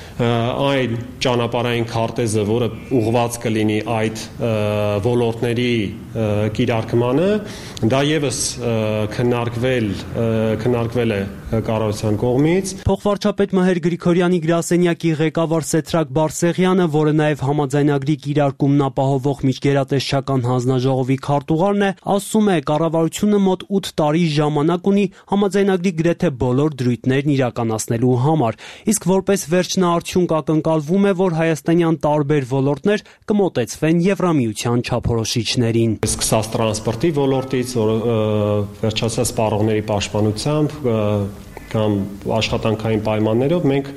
այն ճանապարհային քարտեզը, որը ուղղված կլինի այդ ոլորտների կիրարկմանը, դա եւս քննարկվել քննարկվել է կառավարության կողմից։
Փոխվարչապետ Մհեր Գրիգորյանի գրասենյակի ղեկավար Սեդրակ Բարսեղյանը, որը նաեւ համաձայնագրի կիրարկումն ապահովող միջգերատեսչական հանձնաժողովի քարտուղարն է, ասում է, կառավարությունը մոտ ութ տարի ժամանակ ունի համաձայնագրի գրեթե բոլոր դրույթներն իրականացնելու համար, իսկ որպես վերջնաարդյունք ակնկալվում է, որ հայաստանյան տարբեր ոլորտներ կմոտեցվեն Եվրամիության չափորոշիչներին։
Սկսած տրանսպորտի ոլորտից, վերջացած սպառողների պաշտպանությամբ կամ աշխատանքային պայմաններով մենք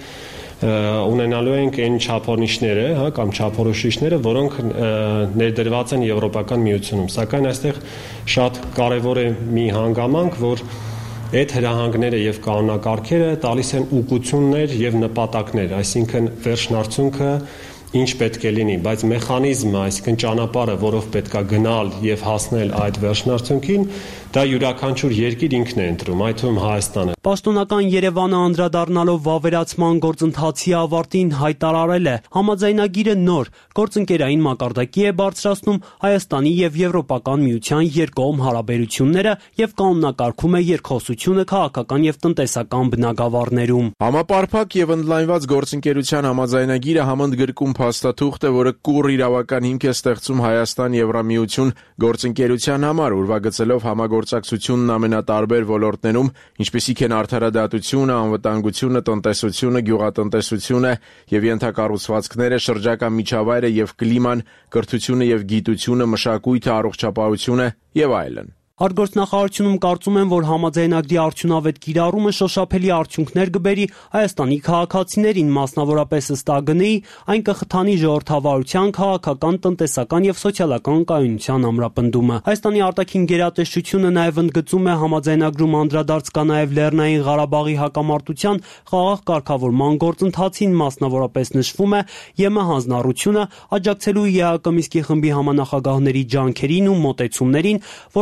ունենալու ենք այն չափորոշիչները, հա, կամ չափորոշիչները, որոնք ներդրված են Եվրոպական միությունում։ Սակայն այստեղ շատ կարևոր է մի հանգամանք, որ այդ հրահանգները եւ կանոնակարգերը տալիս են ուղղություններ եւ նպատակներ, այսինքն վերջնարդյունքը ինչ պետք է լինի, բայց մեխանիզմը, այսինքն ճանապարհը, որով պետքա գնալ եւ հասնել այդ վերջնարդյունքին, դա յուրաքանչյուր երկիր ինքն է ընտրում, այդ թվում Հայաստանը։
Պաշտոնական Երևանը անդրադառնալով վավերացման գործընթացի ավարտին հայտարարել է, համաձայնագիրը նոր գործընկերային մակարդակի է բարձրացնում Հայաստանի եւ Եվրոպական միության երկկողմ հարաբերությունները եւ կանոնակարգում է երկխոսությունը քաղաքական եւ տնտեսական բնագավառներում։
Համապարփակ եւ ընդլայնված գործընկերության համաձայնագիրը համընդգրկում փաստաթուղթ է, որը կուռ իրավական հիմք է ստեղծում Հայաստան-Եվրամիություն գործընկերության համար, ուրվագծելով համագործակցությունն ամենատարբեր ոլորտներում, ինչպիսիք են արդարադատությունը, անվտանգությունը, տնտեսությունը, գյուղատնտեսությունը եւ ենթակառուցվածքները, շրջակա միջավայրը եւ կլիման, կրթությունը եւ գիտությունը, մշակույթը, առողջապահությունը եւ այլն։
Արտգործնախարարությունում կարծում են, որ համաձայնագրի արդյունավետ կիրառումը շոշափելի արդյունքներ կբերի Հայաստանի քաղաքացիներին, մասնավորապես ըստ ԱԳՆ-ի, այն կխթանի ժողովրդավարության, քաղաքական, տնտեսական եւ սոցիալական կայունության ամրապնդումը։ Հայաստանի արտաքին գերատեսչությունը նաեւ ընդգծում է համաձայնագրում անդրադարձ կա նաեւ Լեռնային Ղարաբաղի հակամարտության խաղաղ կարգավորման գործընթացին, մասնավորապես նշվում է ԵՄ հանձնառությունը աջակցելու ԵԱՀԿ Մինսկի խմբի համանախագահների ջանքերին ու մոտեցումներին, որոնք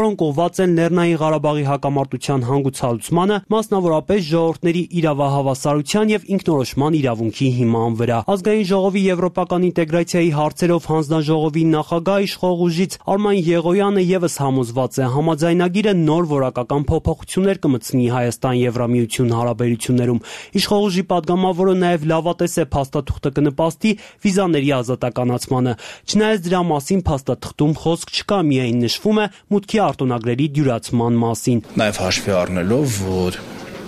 ուղղված են Լեռնային Ղարաբաղի հակամարտության հանգուցալուծմանը, մասնավորապես ժողովուրդների իրավահավասարության եւ ինքնորոշման իրավունքի հիման վրա։ Ազգային ժողովի եվրոպական ինտեգրացիայի հարցերով հանձնաժողովի նախագահ իշխող ուժից Արման Եղոյանը եւս համոզված է, համաձայնագիրը նոր որակական փոփոխություններ կմտցնի Հայաստան-Եվրամիություն հարաբերություններում։ Իշխող ուժի падգամավորը նաեւ լավատես է փաստաթուղթը կնպաստի վիզաների ազատականացմանը։ Չնայած դրա մասին փաստաթղթում խոսք չկա, միայն նշվում է մուտքի արտոնագրերի դյուրացման մասին։
Նաեւ հաշվի առնելով, որ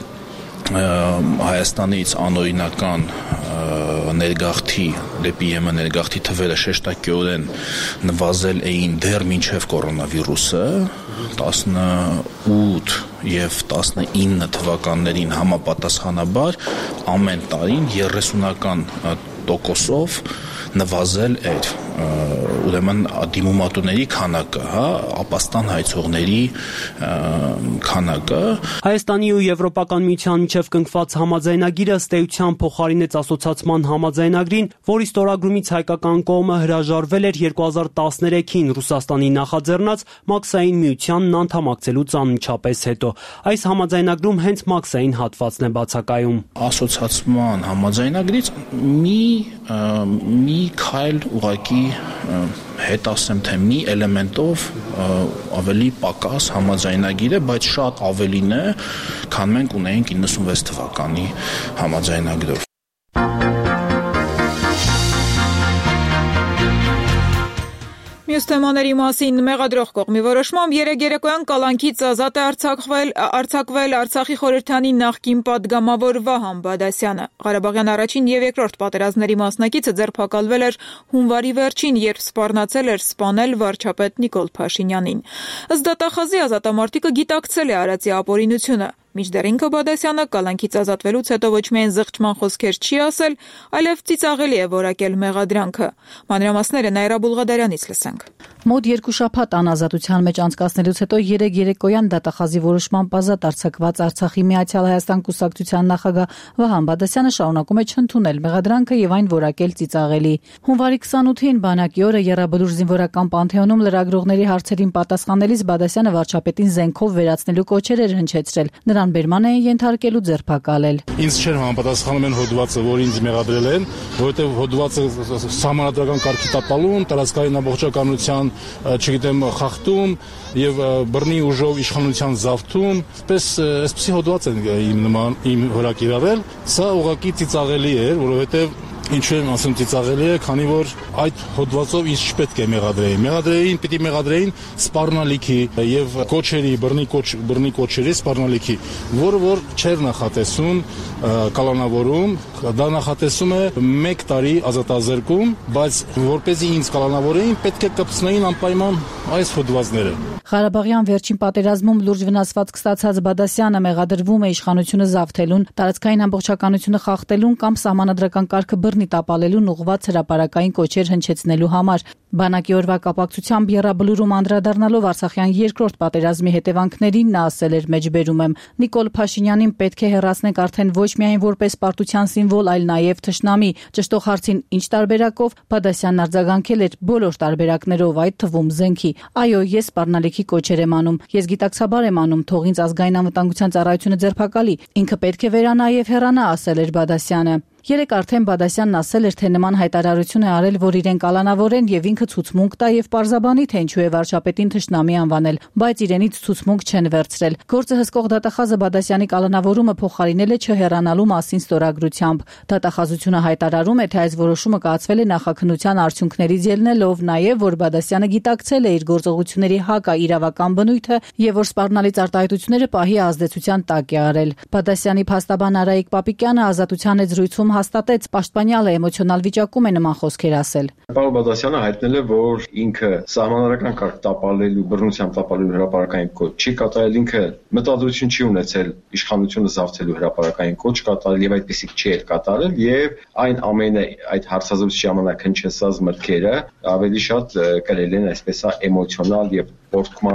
Հայաստանից անօրինական ներգաղթի դեպի Եմեն ներգաղթի թվերը շեշտակիորեն նվազել էին դեռ մինչև կորոնավիրուսը, տասնութ եւ տասնինը թվականներին համապատասխանաբար ամեն տարին երեսունական տոկոսով նվազել էր ուրեմն դիմումատուների քանակը, հա, ապաստան հայցողների քանակը։
Հայաստանի ու Եվրոպական միության միջև կնքված համաձայնագիրը ըստ էության փոխարինեց ասոցիացման համաձայնագրին, որի ստորագրումից հայկական կողմը հրաժարվել էր երկու հազար տասներեքին Ռուսաստանի նախաձեռնած Մաքսային միությանն անդամակցելուց անմիջապես հետո։ Այս համաձայնագրում հենց Մաքսային հատվածն է բացակայում։
Ասոցիացման համաձայնագրից մի մի քայլ ուղակի հետ ասեմ թե մի էլեմենտով ավելի պակաս համաձայնագիր է, բայց շատ ավելին է, քան մենք ունեինք իննսունվեց թվականի համաձայնագրով։
Մյուս թեմաների մասին մեղադրող կողմի որոշմամբ երեկ երեկոյան կալանքից ազատ է արձակվել արձակվել Արցախի խորհրդանի նախկին падգամավոր Վահան Բադասյանը։ Ղարաբաղյան առաջին եւ երկրորդ պատերազմների մասնակիցը ձերբակալվել էր հունվարի վերջին, երբ սպառնացել էր սպանել վարչապետ Նիկոլ Փաշինյանին։ Ըստ դատախազի ազատամարտիկը գիտակցել է արածի ապօրինությունը։ Մինչդեռ ինքը Բադասյանը կալանքից ազատվելուց հետո ոչ միայն զղջման խոսքեր չի ասել, այլև ծիծաղելի է որակել մեղադրանքը։ Մանրամասները Նայրա Բուլղադարյանից լսենք։
Մոտ երկու շաբաթ անազատության մեջ անցկացնելուց հետո երեկ երեկոյան դատախազի որոշմամբ ազատ արձակված Արցախի Միացյալ Հայաստան կուսակցության նախագահ Վահան Բադասյանը շարունակում է չընդունել մեղադրանքը եւ այն որակել ծիծաղելի։ Հունվարի քսանութին բանակի օրը Եռաբլուր զինվորական պանթեոնում լրագրողների հարցերին պատասխանելիս Բադասյանը վարչապետին զենքով վերացնելու կոչեր էր հնչեցրել։ Նրան բերման էին ենթարկելու ձերբակալել։
Ինձ չէր համապատասխանում են հոդվածը, որ ինձ մեղադրել են, որովհետեւ հոդվածը սահմանադրական կարգի տապալում, տարածքային ամբողջականության, չգիտեմ, խախտում եւ բռնի ուժով իշխանության զավթում, պես այսպեսի հոդված են իմ նման իմ վրա կիրառել, սա ուղղակի ծիծաղելի էր, որովհետեւ Ինչու եմ ասում ծիծաղելի է, քանի որ այդ հոդվածով ինձ չպետք է մեղադրեին։ Մեղադրեին, պիտի մեղադրեին սպառնալիքի եւ կոչերի, բռնի կոչ, բռնի կոչերի սպառնալիքի, որը որ չէր նախատեսում կալանավորում, դա նախատեսում է մեկ տարի ազատազրկում, բայց որպեսզի ինձ կալանավորեին, պետք է կպցնեին անպայման այս հոդվածները։
Ղարաբաղյան վերջին պատերազմում լուրջ վնասվածք ստացած Բադասյանը մեղադրվում է իշխանությունը զավթելուն, տարածքային ամբողջականությունը խախտելուն կամ սահմանադրական կարգը բռնի տապալելուն ուղղված հրապարակային կոչեր հնչեցնելու համար։ Բանակի օրվա կապակցությամբ Եռաբլուրում անդրադառնալով Արցախյան երկրորդ պատերազմի հետևանքներին նա ասել էր մեջբերում եմ. Նիկոլ Փաշինյանին պետք է հեռացնենք արդեն ոչ միայն որպես պարտության սիմվոլ, այլ նաև թշնամի։ Ճշտող հարցին ինչ տարբերակով Բադասյանն արձագանքել էր բոլոր տարբերակներով, այդ թվում զենքի։ Այո, ես սպառնալիքի կոչեր եմ անում։ Ես գիտակցաբար եմ անում, թող ինձ ազգային անվտանգության ծառայությունը ձերբակալի։ Ինքը պետք է վերանա եւ հեռանա, ասել էր Բադասյանը։ Երեկ արդեն Բադասյանն ասել էր, թե նման հայտարարություն է արել, որ իրեն կալանավորեն եւ ինքը ցուցմունք տա եւ պարզաբանի, թե ինչու է վարչապետին թշնամի անվանել, բայց իրենից ցուցմունք չեն վերցրել։ Գործը հսկող դատախազը Բադասյանի կալանավորումը փոխարինել է չհեռանալու մասին ստորագրությամբ։ Դատախազությունը հայտարարում է, թե այս որոշումը կայացվել է նախաքննության արդյունքներից ելնելով, նաեւ որ Բադասյանը գիտակցել է իր գործողությունների հակաիրավական բնույթը եւ որ սպառնալից արտահայտությունները պահի ազդեցության տակ է արել։ Բադասյանի փաստաբան Արայիկ Պապիկյանը ազատության հետ զրույցում հաստատեց, պաշտպանյալը էմոցիոնալ վիճակում է նման խոսքեր ասել։
Պարոն Բադասյանը հայտնել է, որ ինքը սահմանադրական կարգ տապալելու, բռնությամբ տապալելու հրապարակային կոչ չի կատարել, ինքը մտադրություն չի ունեցել իշխանությունը զավթելու հրապարակային կոչ կատարել եւ այդպեսի չի էլ կատարել եւ այն ամենը այդ հարցազրույցի ժամանակ հնչեցած մտքերը ավելի շատ կրել են այսպես էմոցիոնալ եւ պորտկման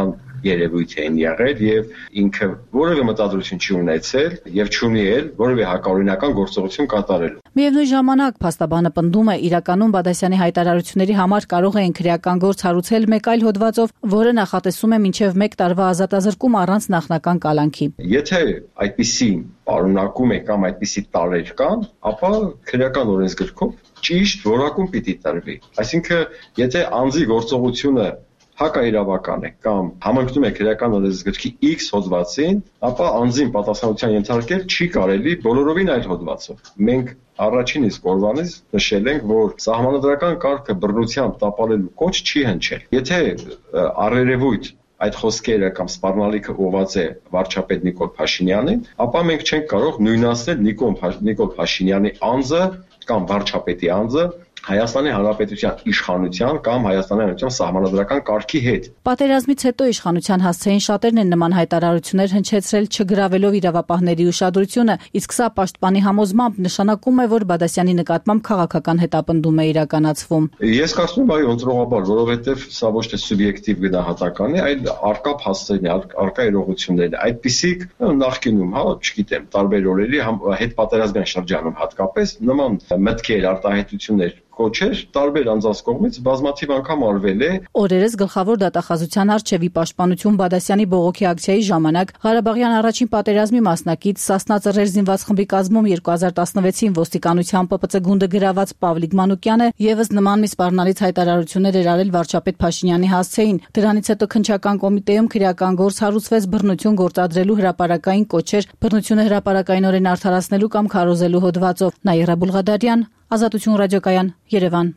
երևույթ էին եղել եւ ինքը որևէ մտադրություն չի ունեցել եւ չունի էլ որևէ հակաօրինական գործողություն կատարելու։
Միևնույն ժամանակ փաստաբանը պնդում է, իրականում Բադասյանի հայտարարությունների համար կարող էին քրեական գործ հարուցել մեկ այլ հոդվածով, որը նախատեսում է մինչև մեկ տարվա ազատազրկում առանց նախնական կալանքի։
Եթե այդպիսի պարունակում է կամ այդպիսի տարեր կան, ապա քրեական օրենսգրքով ճիշտ որակում պիտի տրվի։ Այսինքն, եթե անձի գործողությունը հակաիրավական է կամ համընկնում է քրեական օրենսգրքի X հոդվածին, ապա անձին պատասխանատվության ենթարկել չի կարելի բոլորովին այլ հոդվածով։ Մենք առաջին իսկ օրվանից նշել ենք, որ սահմանադրական կարգը բռնությամբ տապալելու կոչ չի հնչել։ Եթե առերևույթ այդ խոսքերը կամ սպառնալիքը ուղղված է վարչապետ Նիկոլ Փաշինյանին, ապա մենք չենք կարող նույնացնել Նիկոլ Փաշինյանի անձը կամ վարչապետի անձը Հայաստանի Հանրապետության իշխանության կամ Հայաստանի Հանրապետության սահմանադրական կարգի հետ։
Պատերազմից հետո իշխանության հասցեին շատերն են նման հայտարարություններ հնչեցրել չգրավելով իրավապահների ուշադրությունը, իսկ սա պաշտպանի համոզմամբ նշանակում է, որ Բադասյանի նկատմամբ քաղաքական հետապնդում է իրականացվում։
Ես կարծում եմ, այո, ընտրողաբար, որովհետև սա ոչ թե սուբյեկտիվ գնահատական է, այլ արկա փաստերն է, արկա իրողություններն է։ Այդպիսիք նախկինում, հա, չգիտեմ, տարբեր օրերի հետ պատերազմյան շրջանում հատկապես նման մտքեր, արտահայտություններ կոչեր տարբեր անձանց կողմից բազմաթիվ անգամ արվել է։
Օրերս գլխավոր դատախազության առջևի պաշտպանություն Բադասյանի բողոքի ակցիայի ժամանակ Ղարաբաղյան առաջին պատերազմի մասնակից Սասնա ծռեր զինված խմբի կազմում երկու հազար տասնվեցին ոստիկանության Պ Պ Ց գունդը գրաված Պավլիկ Մանուկյանը եւս նման մի սպառնալից հայտարարություններ էր արել վարչապետ Փաշինյանի հասցեին։ Դրանից հետո քննչական կոմիտեում քրեական գործ հարուցվեց բռնություն գործադրելու հրապարակային կոչեր, բռնությունը հրապարակայինորեն արդարացնելու կամ քարոզելու հոդվածով։ Նաիրա Բուլղադարյան, Ազատություն ռադիոկայան, Երևան։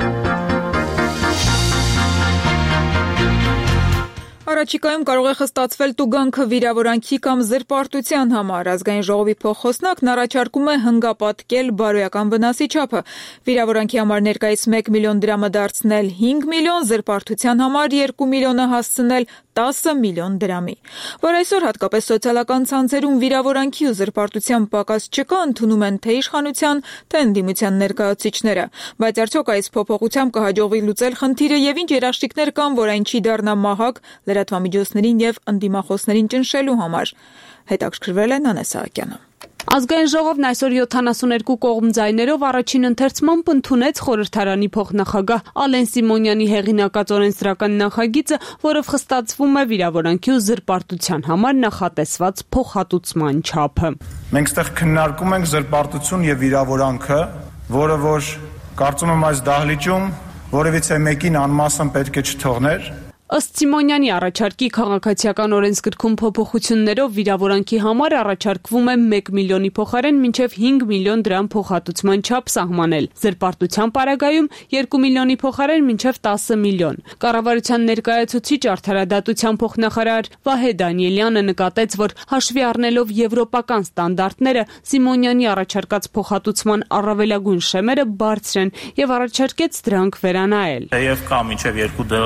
Առաջիկայում կարող է խստացվել տուգանքը վիրավորանքի կամ զրպարտության համար։ Ազգային ժողովի փոխխոսնակն առաջարկում է հնգապատկել բարոյական վնասի չափը։ Վիրավորանքի համար ներկայիս մեկ միլիոն դրամը դարձնել հինգ միլիոն, զրպարտության համար երկու միլիոնը հասցնել տասը միլիոն դրամի։ Որ այսօր հատկապես սոցիալական ցանցերում վիրավորանքի ու զրպարտության պակաս չկա, ընդունում են թե իշխանության, թե ընդդիմության ներկայացուցիչները։ Բայց արդյոք այս փոփոխությամբ կհաջողվի լուծել խնդիրը եւ ինչ երաշխիքներ կան, որ այն չի դառնա մահակ լրատվամիջոցներին եւ ընդդիմախոսներին ճնշելու համար։ Հետաքրքրվել է Նանե Սահակյանը։
Ազգային ժողովն այսօր յոթանասուներկու կողմ ձայներով առաջին ընթերցմամբ ընդունեց խորհրդարանի փոխնախագահ Ալեն Սիմոնյանի հեղինակած օրենսդրական նախագիծը, որով խստացվում է վիրավորանքի ու զրպարտության համար նախատեսված փոխհատուցման չափը։
Մենք ստեղ քննարկում ենք զրպարտություն եւ վիրավորանքը, որը որ կարծում եմ այս դահլիճում որևիցե մեկին անմասն պետք է չթողներ։
Ըստ Սիմոնյանի առաջարկի քաղաքացիական օրենսգրքում փոփոխություններով վիրավորանքի համար առաջարկվում է մեկ միլիոնի փոխարեն մինչև հինգ միլիոն դրամ փոխհատուցման չափ սահմանել։ Զրպարտության պարագայում երկու միլիոնի փոխարեն մինչև տասը միլիոն։ Կառավարության ներկայացուցիչ արդարադատության փոխնախարար Վահե Դանիելյանը նկատեց, որ հաշվի առնելով եվրոպական ստանդարտները Սիմոնյանի առաջարկած փոխհատուցման առավելագույն շեմերը բարձր են եւ առաջարկեց դրանք վերանայել։
Թեև կա մինչև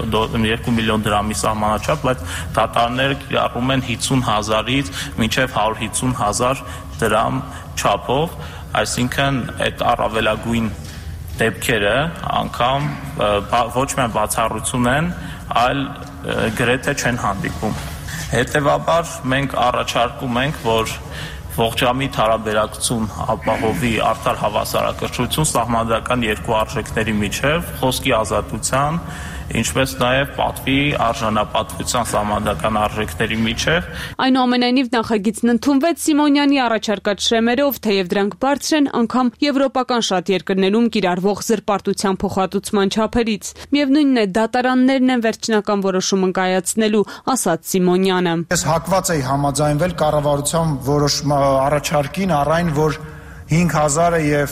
երկու միլիոն դրամի սահմանաչափ, բայց դատարանները կիրառում են հիսուն հազարից մինչև հարյուր հիսուն հազար դրամ չափով, այսինքն այդ առավելագույն դեպքերը անգամ ոչ միայն բացառություն են, այլ գրեթե չեն հանդիպում։ Հետևաբար մենք առաջարկում ենք, որ ողջամիտ հարաբերակցություն ապահովի արդար հավասարակշռություն սահմանադրական երկու արժեքների միջև, խոսքի ազատության, ինչպես նաև պատվի արժանապատվության սահմանադրական արժեքների միջև։
Այնուամենայնիվ նախագիծն ընդունվեց Սիմոնյանի առաջարկած շեմերով, թեև դրանք բարձր են անգամ եվրոպական շատ երկրներում կիրառվող զրպարտության փոխհատուցման չափերից։ Միևնույնն է, դատարաններն են վերջնական որոշումը կայացնելու, ասաց Սիմոնյանը։
Ես հակված էի համաձայնվել կառավարության որոշում առաջարկին առայն, որ հինգ հազարը եւ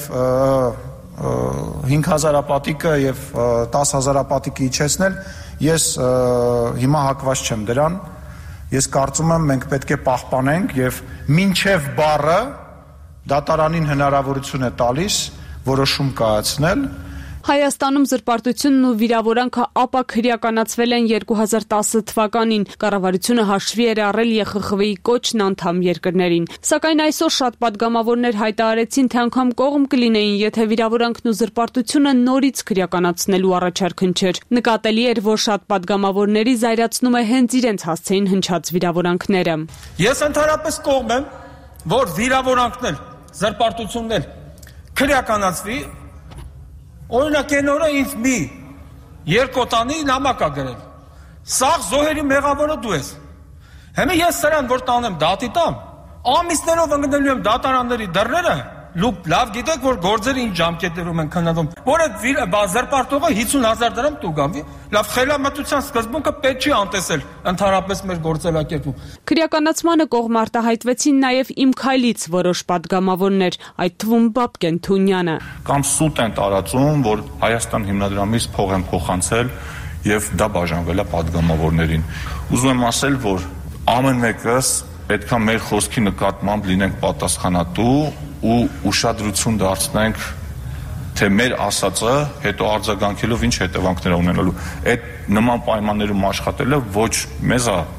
հինգ հազարապատիկը եւ տասը հազարապատիկը իջեցնել, ես հիմա հակված չեմ դրան։ Ես կարծում եմ մենք պետք է պահպանենք եւ մինչեւ բառը դատարանին հնարավորություն է տալիս որոշում կայացնել։
Հայաստանում զրպարտությունն ու վիրավորանքը ապա քրեականացվել են երկու հազար տասը թվականին։ Կառավարությունը հաշվի էր առել Է Խ Խ V-ի կոչն անդամ երկրներին։ Սակայն այսօր շատ պատգամավորներ հայտարարեցին, թե անգամ կողմ կլինեին, եթե վիրավորանքն ու զրպարտությունը նորից քրեականացնելու առաջարկ հնչեր։ Նկատելի էր, որ շատ պատգամավորների զայրացնում է հենց իրենց հասցեին հնչած վիրավորանքները։
Ես ընդհանրապես կողմ եմ, որ վիրավորանքներ, զրպարտություններ քրեականացվի։ Օրինակ այն օրը ինձ մի երկոտանի նամակ ա գրել։ Սաղ զոհերի մեղավորը դու ես։ Հիմա ես սրան որ տանեմ դատի տամ, ամիսներով ընկնելու եմ դատարանների դռները, լուք լավ գիտեք, որ գործերը ինչ ժամկետներում են քննվում։ Որ այդ զրպարտողը հիսուն հազար դրամ տուգա։ Լավ խելամտության սկզբունքը պետք չի անտեսել ընդհանրապես մեր գործելակերպում։
Քրեականացմանը կողմ արտահայտվեցին նաև Իմ քայլից որոշ պատգամավորներ, այդ թվում Բաբկեն Թունյանը։
Կամ սուտ են տարածում, որ Հայաստան հիմնադրամից փող են փոխանցել եւ դա բաժանվել է պատգամավորներին։ Ուզում եմ ասել, որ ամեն մեկս պետքա մեր խոսքի նկատմամբ լինենք պատասխանատու ու ուշադրություն դարձնենք, թե մեր ասածը հետո արձագանքելով ինչ հետևանքներ ունենալու։ Այդ նման պայմաններում աշխատելը ոչ մեզ է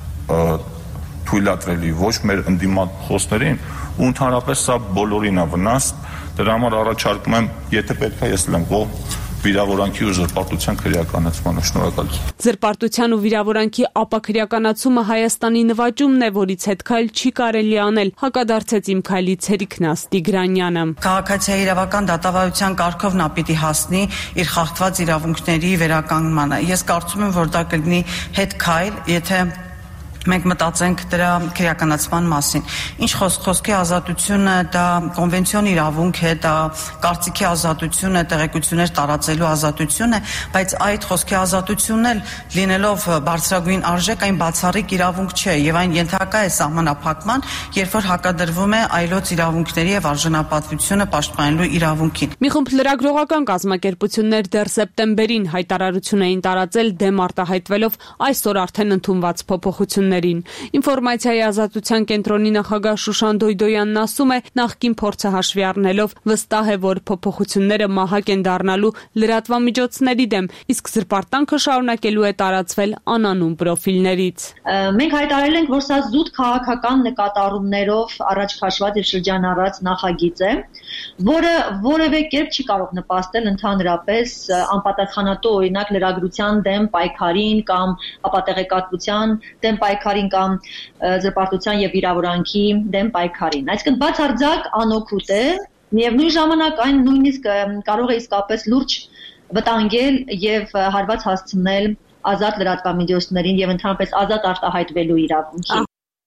թույլատրելի, ոչ մեր ընդդիմախոսներին ու ընդհանրապես սա բոլորին է վնաս։ Դրա համար առաջարկում եմ, եթե պետք է ես լնգող վիրավորանքի ու զրպարտության քրեականացմանը։ Շնորհակալություն։
Զրպարտության ու վիրավորանքի ապաքրեականացումը Հայաստանի նվաճումն է, որից հետ քայլ չի կարելի անել, հակադարձեց Իմ քայլից Հերիքնաս Տիգրանյանը։
Քաղաքացիայի իրավական դատավարության կարգով նա պիտի հասնի իր խախտված իրավունքների վերականգնմանը։ Ես կարծում եմ, որ դա կլինի հետ քայլ, եթե մենք մտածենք դրա քրեականացման մասին։ Ինչ խոսք, խոսքի ազատությունը դա կոնվենցիոն իրավունք է, դա կարծիքի ազատությունը, տեղեկություններ տարածելու ազատություն է, բայց այդ խոսքի ազատությունն էլ լինելով բարձրագույն արժեք, այն բացառիկ իրավունք չէ եւ այն ենթակա է սահմանափակման, երբ որ հակադրվում է այլոց իրավունքների եւ արժանապատվությունը պաշտպանելու իրավունքին։
Մի խումբ լրագրողական կազմակերպություններ դեռ սեպտեմբերին հայտարարություն էին տարածել դեմ արտահայտվելով այսօր արդեն ընդունված փոփոխություն Ինֆորմացիայի ազատության կենտրոնի նախագահ Շուշան Դոյդոյանն ասում է, նախկին փորձը հաշվի առնելով վստահ է, որ փոփոխությունները մահակ են դառնալու լրատվամիջոցների դեմ, իսկ զրպարտանքը շարունակելու է տարածվել անանուն պրոֆիլներից։
Մենք հայտարարել ենք, որ սա զուտ քաղաքական նկատառումներով առաջ քաշված եւ շրջանառած նախագիծ է, որը որևէ կերպ չի կարող նպաստել ընդհանրապես անպատասխանատու օրինակ լրագրության դեմ պայքարին կամ ապատեղեկատվության դեմ պայքարին կամ զրպարտության եւ վիրավորանքի դեմ պայքարին։ Այսինքն բացարձակ անօգուտ է, միևնույն ժամանակ այն նույնիսկ կարող է իսկապես լուրջ վտանգել եւ հարված հասցնել ազատ լրատվամիջոցներին եւ ընդհանրապես ազատ արտահայտվելու իրավունքին։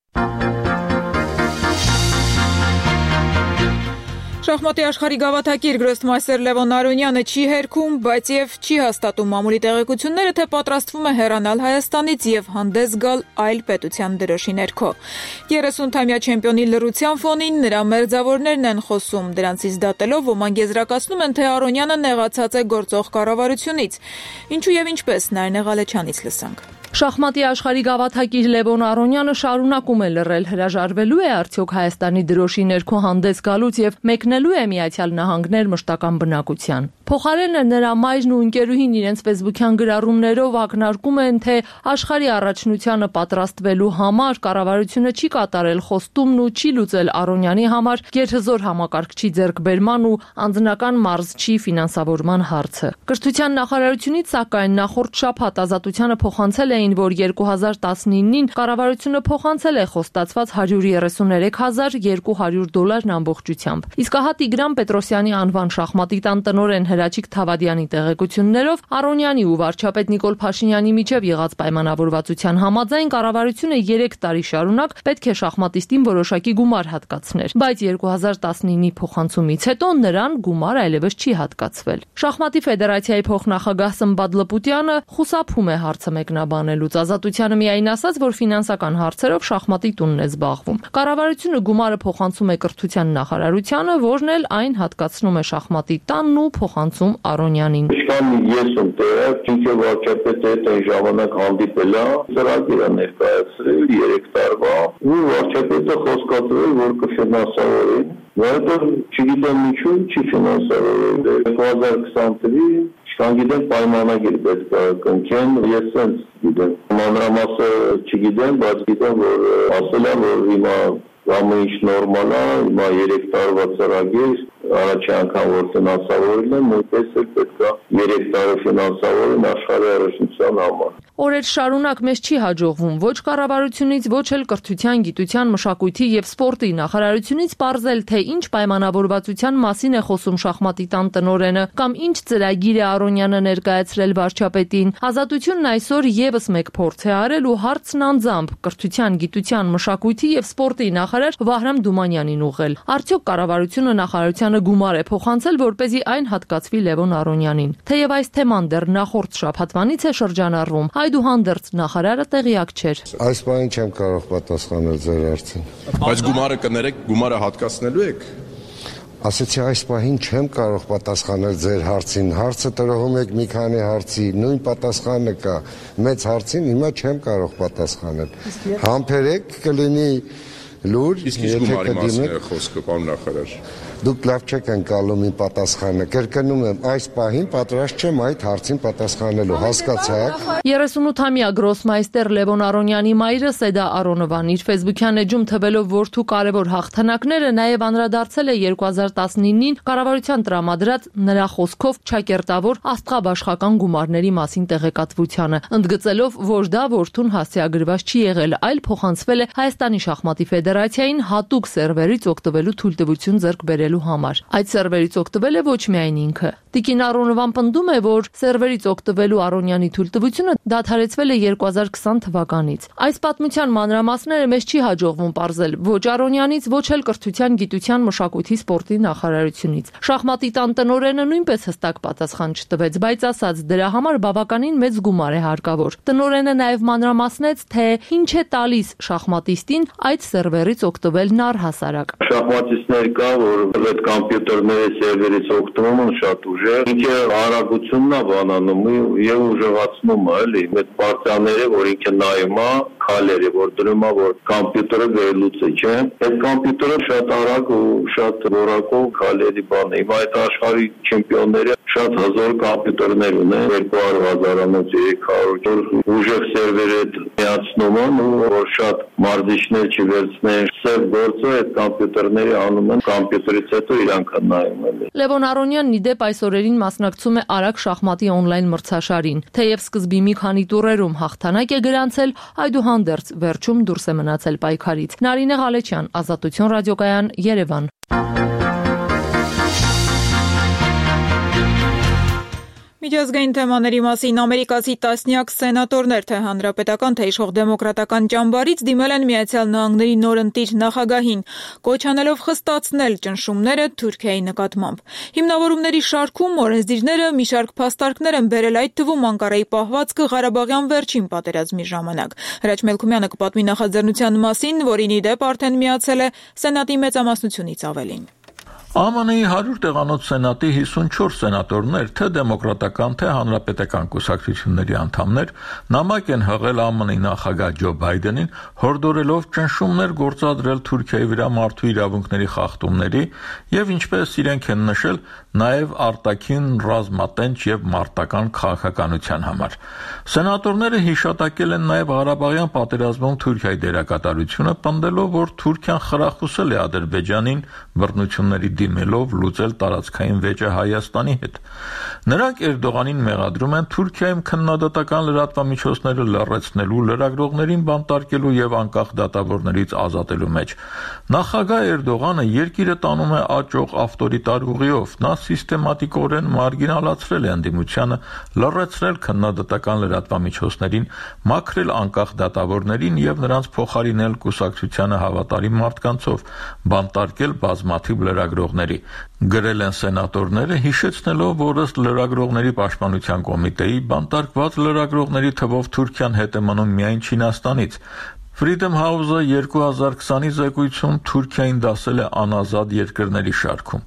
Շախմատի աշխարհի գավաթակիր գրոսմայստեր Լևոն Արոնյանը չի հերքում, բայց եւ չի հաստատում մամուլի տեղեկությունները, թե պատրաստվում է հեռանալ Հայաստանից եւ հանդես գալ այլ պետության դրոշի ներքո։ երեսուն-թամյա չեմպիոնի լռության ֆոնին նրա մերձավորներն են խոսում, դրանցից դատելով ոմանք եզրակացնում են, թե Արոնյանը նեղացած է գործող կառավարությունից։ Ինչու եւ ինչպես Նարինե Ղալեչյանից լսանք։
Շախմատի աշխարհի գավաթակիր Լևոն Արոնյանը շարունակում է լռել, հրաժարվելու է արդյոք Հայաստանի դրոշի ներքո հանդես գալուց եւ մեկնելու է Միացյալ Նահանգներ մշտական բնակության։ Փոխարենը նրա մայրն ու ընկերուհին իրենց ֆեյսբուքյան գրառումներով ակնարկում են, թե աշխարհի առաջնությանը պատրաստվելու համար կառավարությունը չի կատարել խոստումն ու չի լուծել Արոնյանի համար գերհզոր համակարգչի ձեռքբերման ու անձնական մարզչի ֆինանսավորման հարցը։ Կրթության նախարարությունից սակայն նախորդ շաբաթ Ազատությանը փոխանցել էին, որ երկու հազար տասնինին կառավարությունը փոխանցել է խոստացված հարյուր երեսուներեք հազար երկու հարյուր դոլարն ամբողջությամբ։ Իսկ ահա Տիգրան Պետրոսյանի անվան շախմատի տան տնօրեն Հրաչիկ Թավադյանի տեղեկություններով Արոնյանի ու վարչապետ Նիկոլ Փաշինյանի միջև եղած պայմանավորվածության համաձայն կառավարությունը երեք տարի շարունակ պետք է շախմատիստին որոշակի գումար հատկացներ, բայց երկու հազար տասնինի փոխանցումից հետո նրան գումար այլևս չի հատկացվել։ Շախմատի ֆեդերացիայի փոխնախագահ Սմբադ Լպուտյանը խուսափում է հարցը մեկնաբանելուց, Ազատությանը միայն ասաց, որ ֆինանսական հարցերով շախմատի տունն է զբաղվում։ Կառավարությունը գումարը փոխանցում է կրթության նախարարությանը, որն էլ այն հատկացնում է շախմատի տանն ու փոխանցում
փոխանցում Արոնյանին։
Ինչքան ես եմ տեղյակ, ինքը վարչապետը այդ այն ժամանակ հանդիպել է, ծրագիր է ներկայացրել երեք տարվա, ու վարչապետը խոսկացրել, որ կֆինանսավորեն, որովհետև չգիտեմ ինչու չի ֆինանսավորել երկու հազար քսան թվականին Չկան գիտեմ պայմանագիր պետք է կնքեն, ես sense գիտեմ, մանրամասը չգիտեմ, բայց գիտեմ, որ ասել եմ, որ հիմա ամեն ինչ նորմալ է, հիմա երեք տարվա ծրագիր, առաջի անգամ որ ֆինանսավորել են, նույնպես էլ պետք է երեք տարի ֆինանսավորեն աշխարհի առաջնության համար։
Օրեր շարունակ մեզ չի հաջողվում ոչ կառավարությունից, ոչ էլ կրթության, գիտության, մշակույթի եւ սպորտի նախարարությունից պարզել, թե ինչ պայմանավորվածության մասին է խոսում շախմատի տան տնօրենը կամ ինչ ծրագիր է Արոնյանը ներկայացրել վարչապետին։ Ազատությունն այսօր եւս մեկ փորձ է արել ու հարցն անձամբ կրթության, գիտության, մշակույթի եւ սպորտի նախարար Վահրամ Դումանյանին ուղղել։ Արդյոք կառավարությունը նախարարությանը գումար է փոխանցել, որպեսզի այն հատկացվի Լևոն Արոնյանին։ Թեև այս թեման դեռ նախորդ շաբաթվանից է շրջանառվում, այդուհանդերձ նախարարը տեղյակ չէր։
Այս բանին չեմ կարող պատասխանել ձեր հարցին։
Բայց գումարը կներեք, գումարը հատկացնելու եք։
Ասեցի այս պահին չեմ կարող պատասխանել ձեր հարցին։ Հարցը տրոհում եք մի քանի հարցի, նույն պատասխանը կա։ Մեծ հարցին հիմա չեմ կարող պատասխանել։ Համբերեք կլինի լուր,
իսկ ինչ գումարի մասին է խոսքը, պարոն նախարար։
Դուք լավ չեք ընկալում իմ պատասխանը։ Կրկնում եմ, այս պահին պատրաստ չեմ այդ հարցին պատասխանելու, հասկացաք։
երեսունութամյա գրոսմայստեր Լևոն Արոնյանի մայրը Սեդա Արոնովան իր Facebook-յան էջում թվելով որդու կարևոր հաղթանակները նաև անդրադարձել է երկու հազար տասնինին կառավարության տրամադրած նրա խոսքով չակերտավոր աստղաբաշխական գումարների մասին տեղեկատվությանը, ընդգծելով, որ դա որդուն հասցեագրված չի եղել, այլ փոխանցվել է Հայաստանի շախմատի ֆեդերացիային հատուկ սերվերից օգտվելու թույլտվություն ձեռք բերել համար։ Այդ սերվերից օգտվել է ոչ միայն ինքը։ Տիկին Արոնովան պնդում է, որ սերվերից օգտվելու Արոնյանի թույլտվությունը դադարեցվել է երկու հազար քսան թվականից։ Այս պատմության մանրամասները մեզ չի հաջողվում պարզել ոչ Արոնյանից, ոչ էլ կրթության, գիտության, մշակույթի, սպորտի նախարարությունից։ Շախմատի տան տնօրենը նույնպես հստակ պատասխան չտվեց, բայց ասաց, դրա համար բավականին մեծ գումար է հարկավոր։ Տնօրենը նաև մանրամասնեց, թե ինչ է տալիս շախմատիստին այդ սերվերից օգտվելն առհասարակ։
Շախմատիստներ կա, որ այդ կոմպյուտերների սերվերից օգտվում են շատ ուժեղ։ Ինքը արագությունն է բանանում եւ ուժեղացնում է, էլի։ Այդ պարտիաները, որ ինքը նայում է, քալերը, որ դրում է, որ կոմպյուտերը վերլուծ է, չէ։ Այդ կոմպյուտերը շատ արագ ու շատ որակով քալերի բան է։ Հիմա այդ աշխարհի չեմպիոնները շատ հզոր կոմպյուտերներ ունեն, երկու հազարանոց երեք հարյուր ուժեղ սերվեր է միացնում են, որ շատ մարզիչներ չվերցնեն։ Սև գործը այդ կոմպյուտերների անում են կոմպյուտերից հետո իրանք նայում են։
Լևոն Արոնյանն ի դեպ այս օրերին մասնակցում է Արագ շախմատի օնլայն մրցաշարին։ Թեև սկզբի մի քանի տուրերում հաղթանակ է գրանցել, այդուհանդերձ վերջում դուրս է մնացել պայքարից։ Նարինե Ղալեչյան, Ազատություն ռադիոկայան, Երևան։
Միջազգային թեմաների մասին ամերիկացի տասնյակ սենատորներ թե հանրապետական, թե իշխող դեմոկրատական ճամբարից դիմել են Միացյալ Նահանգների նորընտիր նախագահին, կոչ անելով խստացնել ճնշումները Թուրքիայի նկատմամբ։ Հիմնավորումների շարքում օրենսդիրները մի շարք փաստարկներ են բերել, այդ թվում Անկարայի պահվածքը Ղարաբաղյան վերջին պատերազմի ժամանակ։ Հրաչ Մելքումյանը կպատմի նախաձեռնության մասին, որին ի դեպ արդեն միացել է Սենատի մեծամասնությունից ավելին։
Է Մ Ն-ի հարյուր տեղանոց սենատի հիսունչորս սենատորներ, թե դեմոկրատական, թե հանրապետական կուսակցությունների անդամներ նամակ են հղել Է Մ Ն-ի նախագահ Ջո Բայդենին, հորդորելով ճնշումներ գործադրել Թուրքիայի վրա մարդու իրավունքների խախտումների եւ ինչպես իրենք են նշել, նաեւ արտաքին ռազմատենչ եւ մարտական քաղաքականության համար։ Սենատորները հիշատակել են նաեւ Ղարաբաղյան պատերազմում Թուրքիայի դերակատարությունը, պնդելով, որ Թուրքիան խրախուսել է Ադրբեջանին բռնությունների դիմելով լուծել տարածքային վեճը Հայաստանի հետ։ Նրանք Էրդողանին մեղադրում են Թուրքիայում քննադատական լրատվամիջոցները լռեցնելու, լրագրողներին բանտարկելու եւ անկախ դատավորներից ազատելու մեջ։ Նախագահ Էրդողանը երկիրը տանում է աճող ավտորիտար ուղիով։ Նա սիստեմատիկորեն մարգինալացրել է ընդդիմությանը, լռեցրել քննադատական լրատվամիջոցներին, մաքրել անկախ դատավորներին եւ նրանց փոխարինել կուսակցությանը հավատարիմ մարդկանցով, բանտարկել բազմաթիվ լրագրողների։ Գրել են սենատորները, հիշեցնելով, որ ըստ լրագրողների պաշտպանության կոմիտեի բանտարկված լրագրողների թվով Թուրքիան հետ է մնում միայն Չինաստանից։ Freedom House-ը երկու հազար քսանի զեկույցում Թուրքիային դասել է անազատ երկրների շարքում։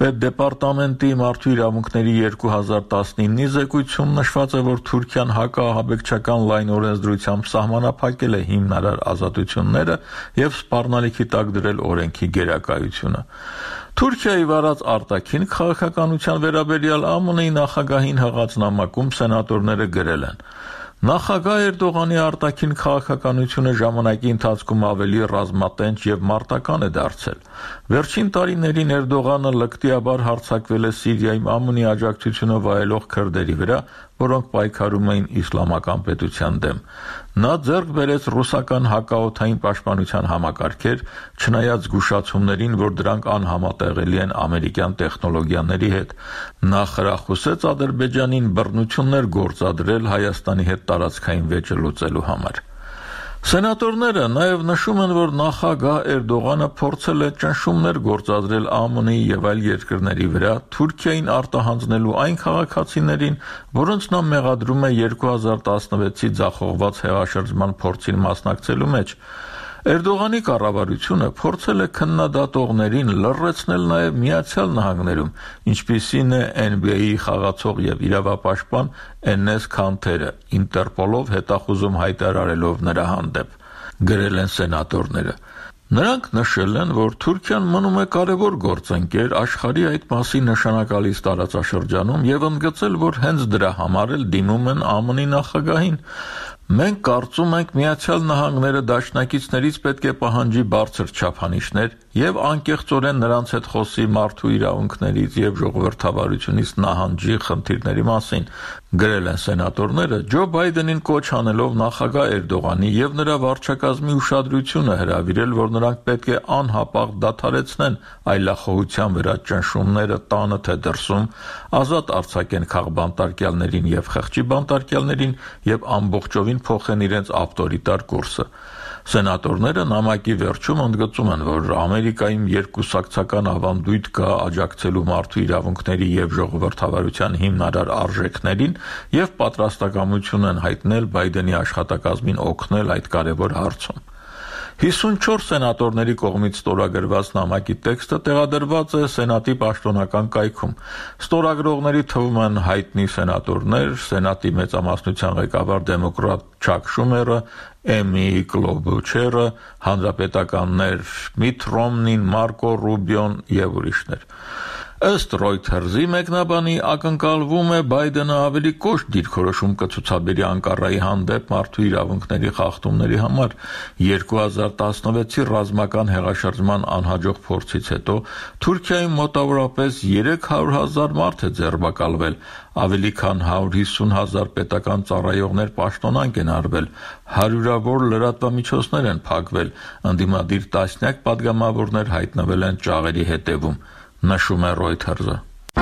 Պետդեպարտամենտի մարդու իրավունքների երկու հազար տասնինի զեկույցում նշված է, որ Թուրքիան հակաահաբեկչական լայն օրենսդրությամբ սահմանափակել է հիմնարար ազատությունները եւ սպառնալիքի տակ դրել օրենքի գերակայությունը։ Թուրքիայի վարած արտաքին քաղաքականության վերաբերյալ ԱՄՆ-ի նախագահին հղած նամակում սենատորները գրել են. Նախագահ Էրդողանի արտաքին քաղաքականությունը ժամանակի ընթացքում ավելի ռազմատենչ եւ մարտական է դարձել։ Վերջին տարիներին Էրդողանը լկտիաբար հարձակվել է Սիրիայում ԱՄՆ-ի աջակցությունը վայելող քրդերի վրա, որոնք պայքարում էին իսլամական պետության դեմ։ Նա ձեռք բերեց ռուսական հակաօդային պաշտպանության համակարգեր, չնայած զգուշացումներին, որ դրանք անհամատեղելի են ամերիկյան տեխնոլոգիաների հետ։ Նա խրախուսեց Ադրբեջանին բռնություններ գործադրել Հայաստանի հետ տարածքային վեճը լուծելու համար։ Սենատորները նաև նշում են, որ նախագահ Էրդողանը փորձել է ճնշումներ գործադրել ԱՄՆ-ի եւ այլ երկրների վրա Թուրքիային արտահանձնելու այն քաղաքացիներին, որոնց նա մեղադրում է երկու հազար տասնվեցի ձախողված հեղաշրջման փորձին մասնակցելու մեջ։ Էրդողանի կառավարությունը փորձել է քննադատողներին լռեցնել նաև Միացյալ Նահանգներում, ինչպիսին է N B A-ի խաղացող եւ իրավապաշտպան Էնես Քանթերը, Ինտերպոլով հետախուզում հայտարարելով նրա հանդեպ, գրել են սենատորները։ Նրանք նշել են, որ Թուրքիան մնում է կարևոր գործընկեր աշխարհի այդ մասի նշանակալից տարածաշրջանում եւ ընդգծել, որ հենց դրա համար էլ դիմում են ԱՄՆ-ի նախագահին։ Մենք կարծում ենք Միացյալ Նահանգները դաշնակիցներից պետք է պահանջի բարձր չափանիշներ եւ անկեղծորեն նրանց հետ խոսի մարդու իրավունքներից եւ ժողովրդավարությունից նահանջի խնդիրների մասին, գրել են սենատորները, Ջո Բայդենին կոչ անելով նախագահ Էրդողանի եւ նրա վարչակազմի ուշադրությունը հրավիրել, որ նրանք պետք է անհապաղ դադարեցնեն այլախոհության վրա ճնշումները տանը թե դրսում, ազատ արձակեն քաղբանտարկյալներին եւ խղճի բանտարկյալներին եւ ամբողջովին փոխեն իրենց ավտորիտար կուրսը։ Սենատորները նամակի վերջում ընդգծում են, որ Ամերիկայում երկուսակցական ավանդույթ կա աջակցելու մարդու իրավունքների եւ ժողովրդավարության հիմնարար արժեքներին եւ պատրաստակամություն են հայտնել Բայդենի աշխատակազմին օգնել այդ կարևոր հարցում։ հիսունչորս սենատորների կողմից ստորագրված նամակի տեքստը տեղադրված է Սենատի պաշտոնական կայքում։ Ստորագրողների թվում են հայտնի սենատորներ, Սենատի մեծամասնության ղեկավար դեմոկրատ Չակ Շումերը, Էմի Կլոբուչերը, հանրապետականներ Միթ Ռոմնին, Մարկո Ռուբիոն եւ ուրիշներ։ Ըստ Reuters-ի մեկնաբանի ակնկալվում է Բայդենը ավելի կոշտ դիրքորոշում կցուցաբերի Անկարայի հանդեպ մարդու իրավունքների խախտումների համար։ երկու հազար տասնվեցի ռազմական հեղաշրջման անհաջող փորձից հետո Թուրքիայում մոտավորապես երեք հարյուր հազար մարդ է ձերբակալվել, ավելի քան հարյուր հիսուն հազար պետական ծառայողներ պաշտոնանկ են արվել, հարյուրավոր լրատվամիջոցներ են փակվել, ընդդիմադիր տասնյակ պատգամավորներ հայտնվել են ճաղերի հետևում, նշում է Reuters-ը։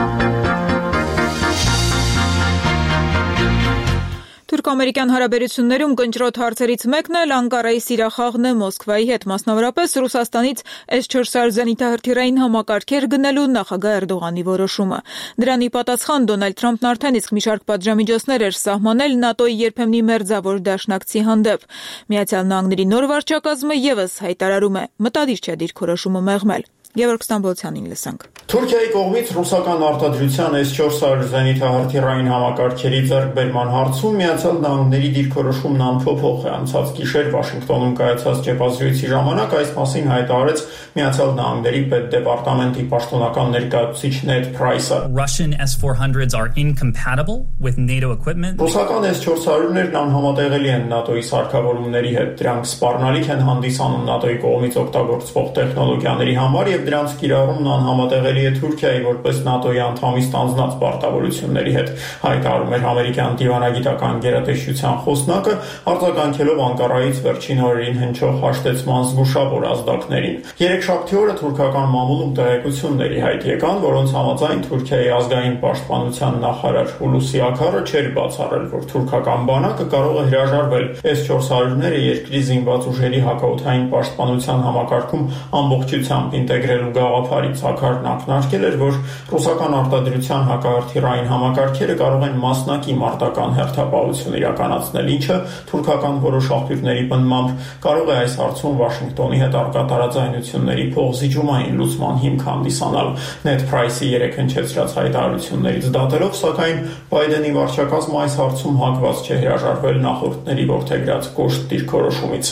Թուրք-ամերիկյան հարաբերություններում կնճռոտ հարցերից մեկն էլ Անկարայի սիրախաղն է Մոսկվայի հետ, մասնավորապես Ռուսաստանից S four hundred զենիթահրթիռային համակարգեր գնելու նախագահ Էրդողանի որոշումը։ Դրանի պատասխան Դոնալդ Թրամփն արդեն իսկ մի շարք պատժամիջոցներ էր սահմանել ՆԱՏՕ-ի երբեմնի մերձավոր դաշնակցի հանդեպ։ Միացյալ Նահանգների նոր վարչակազմը եւս հայտարարում է մտադիր չէ դիրքորոշումը մեղմել։ Գևորգ Ստամբոլցյանին լսենք։
Թուրքիայի կողմից ռուսական արտադրության S four hundred զենիթահրթիռային համակարգերի ձեռքբերման հարցում Միացյալ Նահանգների դիրքորոշումն անփոփոխ է։ Անցած գիշեր Վաշինգտոնում կայացած ճեպազրույցի ժամանակ այս մասին հայտարարեց Միացյալ Նահանգների պետդեպարտամենտի պաշտոնական ներկայացուցիչ Նեդ Փրայսը։
Russian S four hundreds are incompatible with NATO equipment.
Ռուսական S four hundred-ներն անհամատեղելի են ՆԱՏՕ-ի սարքավորումների հետ։ Դրանք սպառնալիք են հանդիսանում ՆԱՏՕ-ի կողմից օգտագործվող տեխնոլոգիաների համար եւ դրանց կիրառումն անհամատեղելի է Թուրքիայի որպես ՆԱՏՕ-ի անդամի ստանձնած պարտավորությունների հետ, հայտարարում էր ամերիկյան դիվանագիտական գերատեսչության խոսնակը, արձագանքելով Անկարայից վերջին օրերին հնչող հաշտեցման զգուշավոր ազդակներին։ Երեքշաբթի օրը թուրքական մամուլում տեղեկությունների հայտ եկան, որոնց համաձայն Թուրքիայի ազգային պաշտպանության նախարար Հուլուսի Աքարը չէր բացառել, որ թուրքական բանակը կարող է հրաժարվել S four hundred-ները երկրի զինված ուժերի հակաօդային պաշտպանության համակարգում ամբողջությամբ ինտեգրել պատկերելու գաղափարից Ակարդն ակնարկել էր, որ ռուսական արտադրության հակահրթիռային համակարգերը կարող են մասնակի մարտական հերթապահություն իրականացնել, ինչը թուրքական որոշ աղբյուրների պնդմամբ կարող է այս հարցում Վաշինգտոնի հետ առկա տարաձայնությունների փոխզիջումային լուծման հիմք հանդիսանալ։ Նեդ Փրայսի երեկ հնչեցրած հայտարարություններից դատելով, սակայն Բայդենի վարչակազմը այս հարցում հակված չէ հրաժարվել նախորդների որդեգրած կոշտ դիրքորոշումից։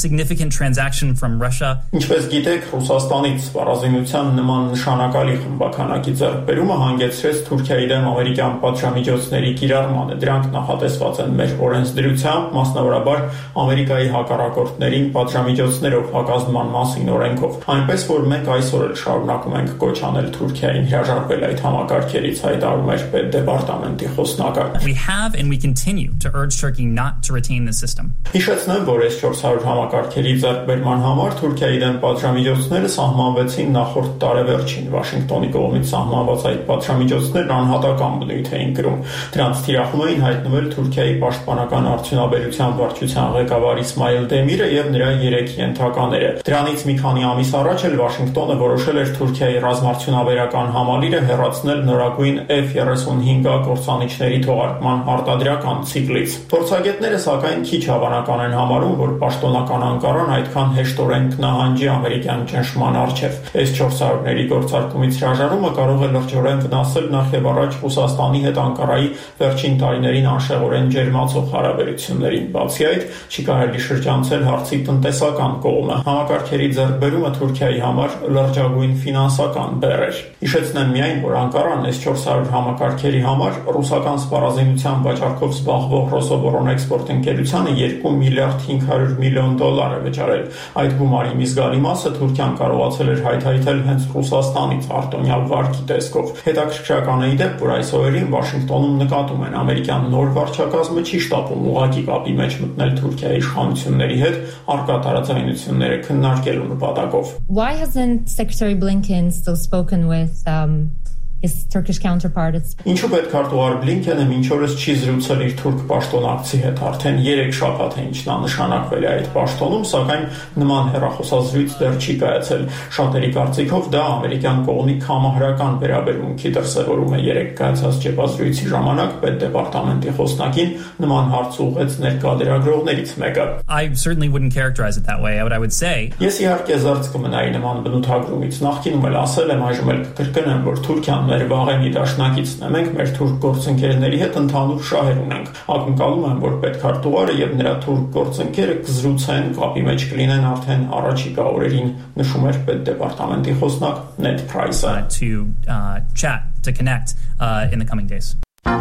Ինչպես գիտեք, Ռուսաստանից սպառազինության նման նշանակալի խմբականակի ձեռքբերումը հանգեցրեց Թուրքիայի դեմ ամերիկյան պատժամիջոցների կիրառմանը։ Դրանք նախատեսված են մեր օրենսդրությամբ, մասնավորաբար Ամերիկայի հակառակորդներին պատժամիջոցներով հակազդման մասին օրենքով։ Այնպես որ մենք այսօր էլ շարունակում ենք կոչ անել Թուրքիային հրաժարվել այդ համակարգերից, հայտարարում էր պետդեպարտամենտի խոսնակը։
We have and we continue to urge Turkey not to retain the system.
Հիշեցնեմ, որ S four hundred համակարգերի ձեռքբերման համար Թուրքիայի դեմ պատժամիջոցները սահմանվեցին նախորդ տարեվերջին։ Վաշինգտոնի կողմից սահմանված այդ պատժամիջոցներն անհատական բնույթ էին կրում։ Դրանց թիրախում էին հայտնվել Թուրքիայի պաշտպանական արդյունաբերության վարչության ղեկավար Իսմայիլ Դեմիրը եւ նրա երեք ենթակաները։ Դրանից մի քանի ամիս առաջ էլ Վաշինգտոնը որոշել էր Թուրքիայի ռազմարդյունաբերական համալիրը հեռացնել նորագույն F thirty-five կործանիչների թողարկման արտադրական ցիկլից։ Փորձագետները սակայն քիչ հավանական են համարում, որ պաշտոնական Անկարան այդքան հեշտորեն կնահանջի ամերիկյան ճնշման առջև։ S four hundred-ների գործարկումից հրաժարումը կարող է լրջորեն վնասել նախ եւ առաջ Ռուսաստանի հետ Անկարայի վերջին տարիներին անշեղորեն ջերմացող հարաբերություններին։ Բացի այդ, չի կարելի շրջանցել հարցի տնտեսական կողմը։ Համակարգերի ձեռքբերումը Թուրքիայի համար լրջագույն ֆինանսական բեռ էր։ Հիշեցնեմ միայն, որ Անկարան S four hundred համակարգերի համար ռուսական սպառազինության վաճառքով զբաղվող Ռոսոբոռոնեքսպորտ ընկերությանը two միլիարդ five hundred միլիոն դոլար է վճարել։ Այդ գումարի մի զգալի մասը Թուրքիան կարողացել էր հայթայթել հենց Ռուսաստանից արտոնյալ վարկի տեսքով։ Հետաքրքրական է իդեպ, որ այս օրերին Վաշինգտոնում նկատում են ամերիկյան նոր վարչակազմը չի շտապում ուղղակի կապի մեջ մտնել Թուրքիայի իշխանությունների հետ առկա տարաձայնությունները քննարկելու նպատակով։
Why hasn't Secretary Blinken still spoken with um his Turkish counterpart?
Ինչու պետքարտուղար Բլինքենը մինչ օրս չի զրուցել իր թուրք պաշտոնակցի հետ, արդեն երեք շաբաթ է ինչ նա նշանակվել է այդ պաշտոնում, սակայն նման հեռախոսազրույց դեռ չի կայացել։ Շատերի կարծիքով դա ամերիկյան կողմի կամահարական վերաբերմունքի դրսևորում է։ Երեք կայացած ճեպազրույցի ժամանակ պետդեպարտամենտի խոսնակին նման հարց ուղղեց ներկա լրագրողներից մեկը։
I certainly wouldn't characterize it that way. What I would say
Ես իհարկե զարծ կմնայի նման բնութագրումից։ Նախկինում էլ ասել եմ, այժմ էլ կկրկնեմ, որ Թուրքիան մեր վաղեմի դաշնակիցն է, մենք մեր թուրք գործընկերների հետ ընդհանուր շահեր ունենք։ Ակնկալում եմ, որ պետքարտուղարը եւ նրա թուրք գործընկերը կզրուցեն, կապի մեջ կլինեն արդեն առաջիկա օրերին, նշում էր պետդեպարտամենտի խոսնակ Նեդ Փրայսը։
To uh, chat, to connect uh, in the coming days.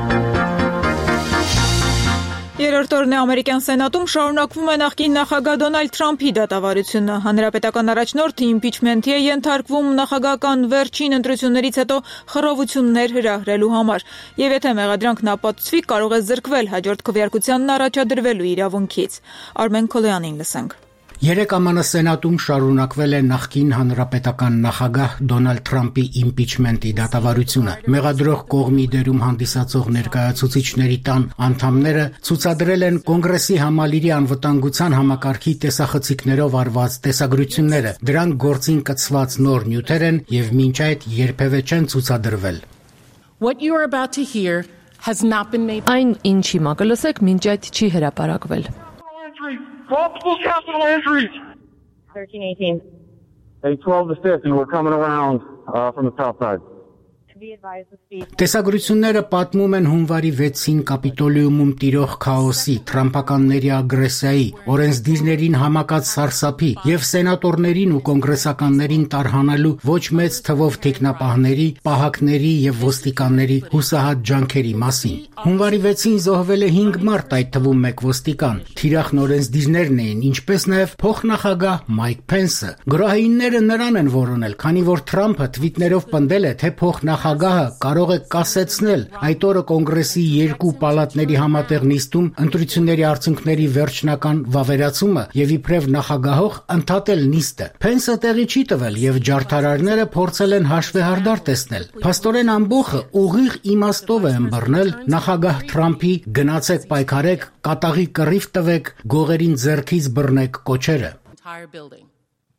Երրորդ օրն է ամերիկյան սենատում շարունակվում է նախկին նախագահ Դոնալդ Թրամփի դատավարությունը։ Հանրապետական առաջնորդը իմպիչմենթի է ենթարկվում նախագահական վերջին ընտրություններից հետո խռովություններ հրահրելու համար։ Եվ եթե մեղադրանքն ապացուցվի, կարող է զրկվել հաջորդ քվեարկությանն առաջադրվելու իրավունքից։ Արմեն Քոլոյանին լսենք։
Երեք Է Մ Ն սենատում շարունակվել է նախկին հանրապետական նախագահ Դոնալդ Թրամփի իմպիչմենտի դատավարությունը։ Մեղադրող կողմի դերում հանդիսացող ներկայացուցիչների տան անդամները ցուցադրել են Կոնգրեսի համալիրի անվտանգության համակարգի տեսախցիկներով արված տեսագրությունները։ Դրանք գործին կցված նոր նյութեր են եւ մինչ այդ երբևէ չեն ցուցադրվել։
What you are about to hear has not been made.
Այն ինչի մա կլսեք մինչ այդ չի հրապարակվել։
Multiple capital entries.
thirteen eighteen.
A twelve to fifth, and we're coming around uh, from the south side.
Տեսագրությունները պատմում են հունվարի վեցին Կապիտոլիումում տիրող քաոսի, թրամփականների ագրեսիայի, օրենսդիրներին համակած սարսափի եւ սենատորներին ու կոնգրեսականներին տարհանելու ոչ մեծ թվով տեխնապահների, պահակների եւ ոստիկանների հուսահատ ջանքերի մասին։ Հունվարի վեցին զոհվել է հինգ մարդ, այդ թվում մեկ ոստիկան։ Թիրախն օրենսդիրներն էին, ինչպես նաեւ փոխնախագահ Մայք Փենսը։ Գրոհայինները նրան են որոնել, քանի որ Թրամփը թվիտներով պնդել է, թե փոխնախագահը կարող է կասեցնել այդ օրը կոնգրեսի երկու պալատների համատեղ նիստում ընտրությունների արդյունքների վերջնական վավերացումը եւ իբրև նախագահող ընդհատել նիստը։ Փենսը տեղի չի տվել եւ ջարդարարները փորձել են հաշվեհարդար տեսնել։ Փաստորեն ամբողը ուղիղ իմաստով է ըմբռնել նախագահ Թրամփի գնացեք պայքարեք, կատաղի կռիվ տվեք, գողերին ձեռքից բռնեք կոչերը։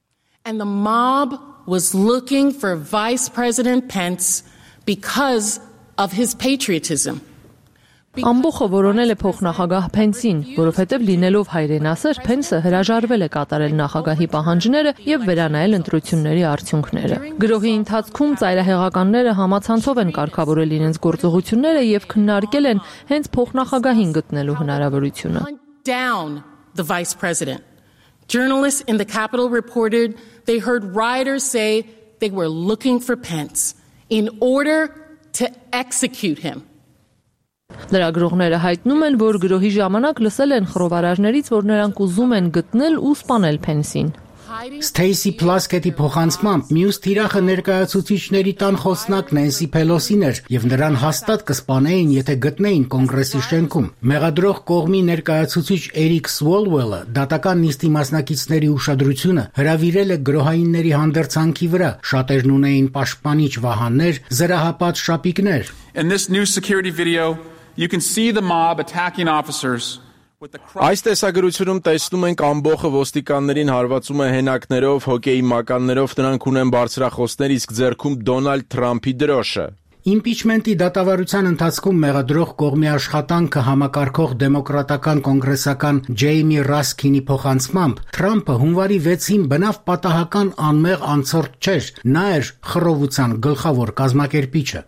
And the mob was looking for Vice President Pence because of his patriotism.
Ամբողջը որոնել է փոխնախագահ Փենսին, որովհետև լինելով հայրենասեր, Փենսը հրաժարվել է կատարել նախագահի պահանջները եւ վերանայել ընտրությունների արդյունքները։ Գրոհի ընթացքում ծայրահեղականները համացանցով են կարգավորել իրենց գործողությունները եւ քննարկել են հենց փոխնախագահին գտնելու հնարավորությունը։
Down the vice president. Journalists in the Capitol reported they heard rioters say they were looking for Pence in order to execute him.
Լրագրողները հայտնում են, որ գրոհի ժամանակ լսել են խռովարարներից, որ նրանք ուզում են գտնել ու սպանել Փենսին։
Stacey Plaskett-ի փոխանցմամբ մյուս թիրախը ներկայացուցիչների տան խոսնակ Նենսի Փելոսին էր եւ նրան հաստատ կսպանեին, եթե գտնեին կոնգրեսի շենքում։ Մեղադրող կողմի ներկայացուցիչ Էրիկ Սվոլվելը դատական նիստի մասնակիցների ուշադրությունը հրավիրել է գրոհայինների հանդերձանքի վրա։ Շատերն ունեին պաշտպանիչ վահաններ, զրահապատ շապիկներ։
In this new security video, you can see the mob attacking officers.
Այս տեսագրությունում տեսնում ենք ամբողջը ոստիկաններին հարվածում է հենակներով, հոկեյի մականներով, նրանք ունեն բարձրախոսներ, իսկ ձեռքում Դոնալդ Թրամփի դրոշը։
Իմպիչմենտի դատավարության ընթացքում մեղադրող կողմի աշխատանքը համակարգող դեմոկրատական կոնգրեսական Ջեյմի Ռասքինի փոխանցմամբ Թրամփը հունվարի վեցին բնավ պատահական անմեղ անցորդ չէր, նա էր խռովության գլխավոր կազմակերպիչը։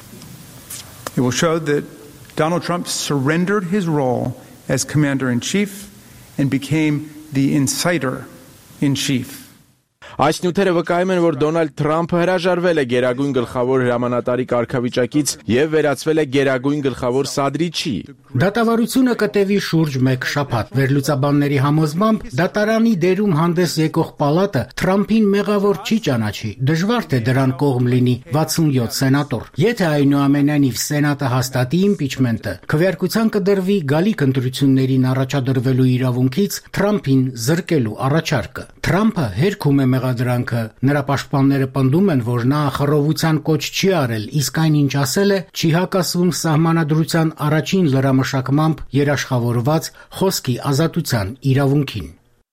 It will show that Donald Trump surrendered his role as commander-in-chief and became the inciter-in-chief.
Այս նյութերը վկայում են, որ Դոնալդ Թրամփը հրաժարվել է գերագույն գլխավոր հրամանատարի կարգավիճակից եւ վերածվել է գերագույն գլխավոր սադրիչի։
Դատավարությունը կտևի շուրջ մեկ շաբաթ։ Վերլուծաբանների համոզմամբ դատարանի դերում հանդես եկող պալատը Թրամփին մեղավոր չի ճանաչի։ Դժվար թե դրան կողմ լինի վաթսունյոթ սենատոր։ Եթե այնուամենայնիվ Սենատը հաստատի իմպիչմենտը, քվեարկության կդրվի գալիք ընտրություններին առաջադրվելու իրավունքից Թրամփին զրկելու առաջարկը։ Թրամփը հերքում է մեղադրանքը, նրա պաշտպանները պնդում են, որ նա խռովության կոչ չի արել, իսկ այն ինչ ասել է, չի հակասվում սահմանադրության առաջին լրամշակմամբ երաշխավորված խոսքի ազատության իրավունքին։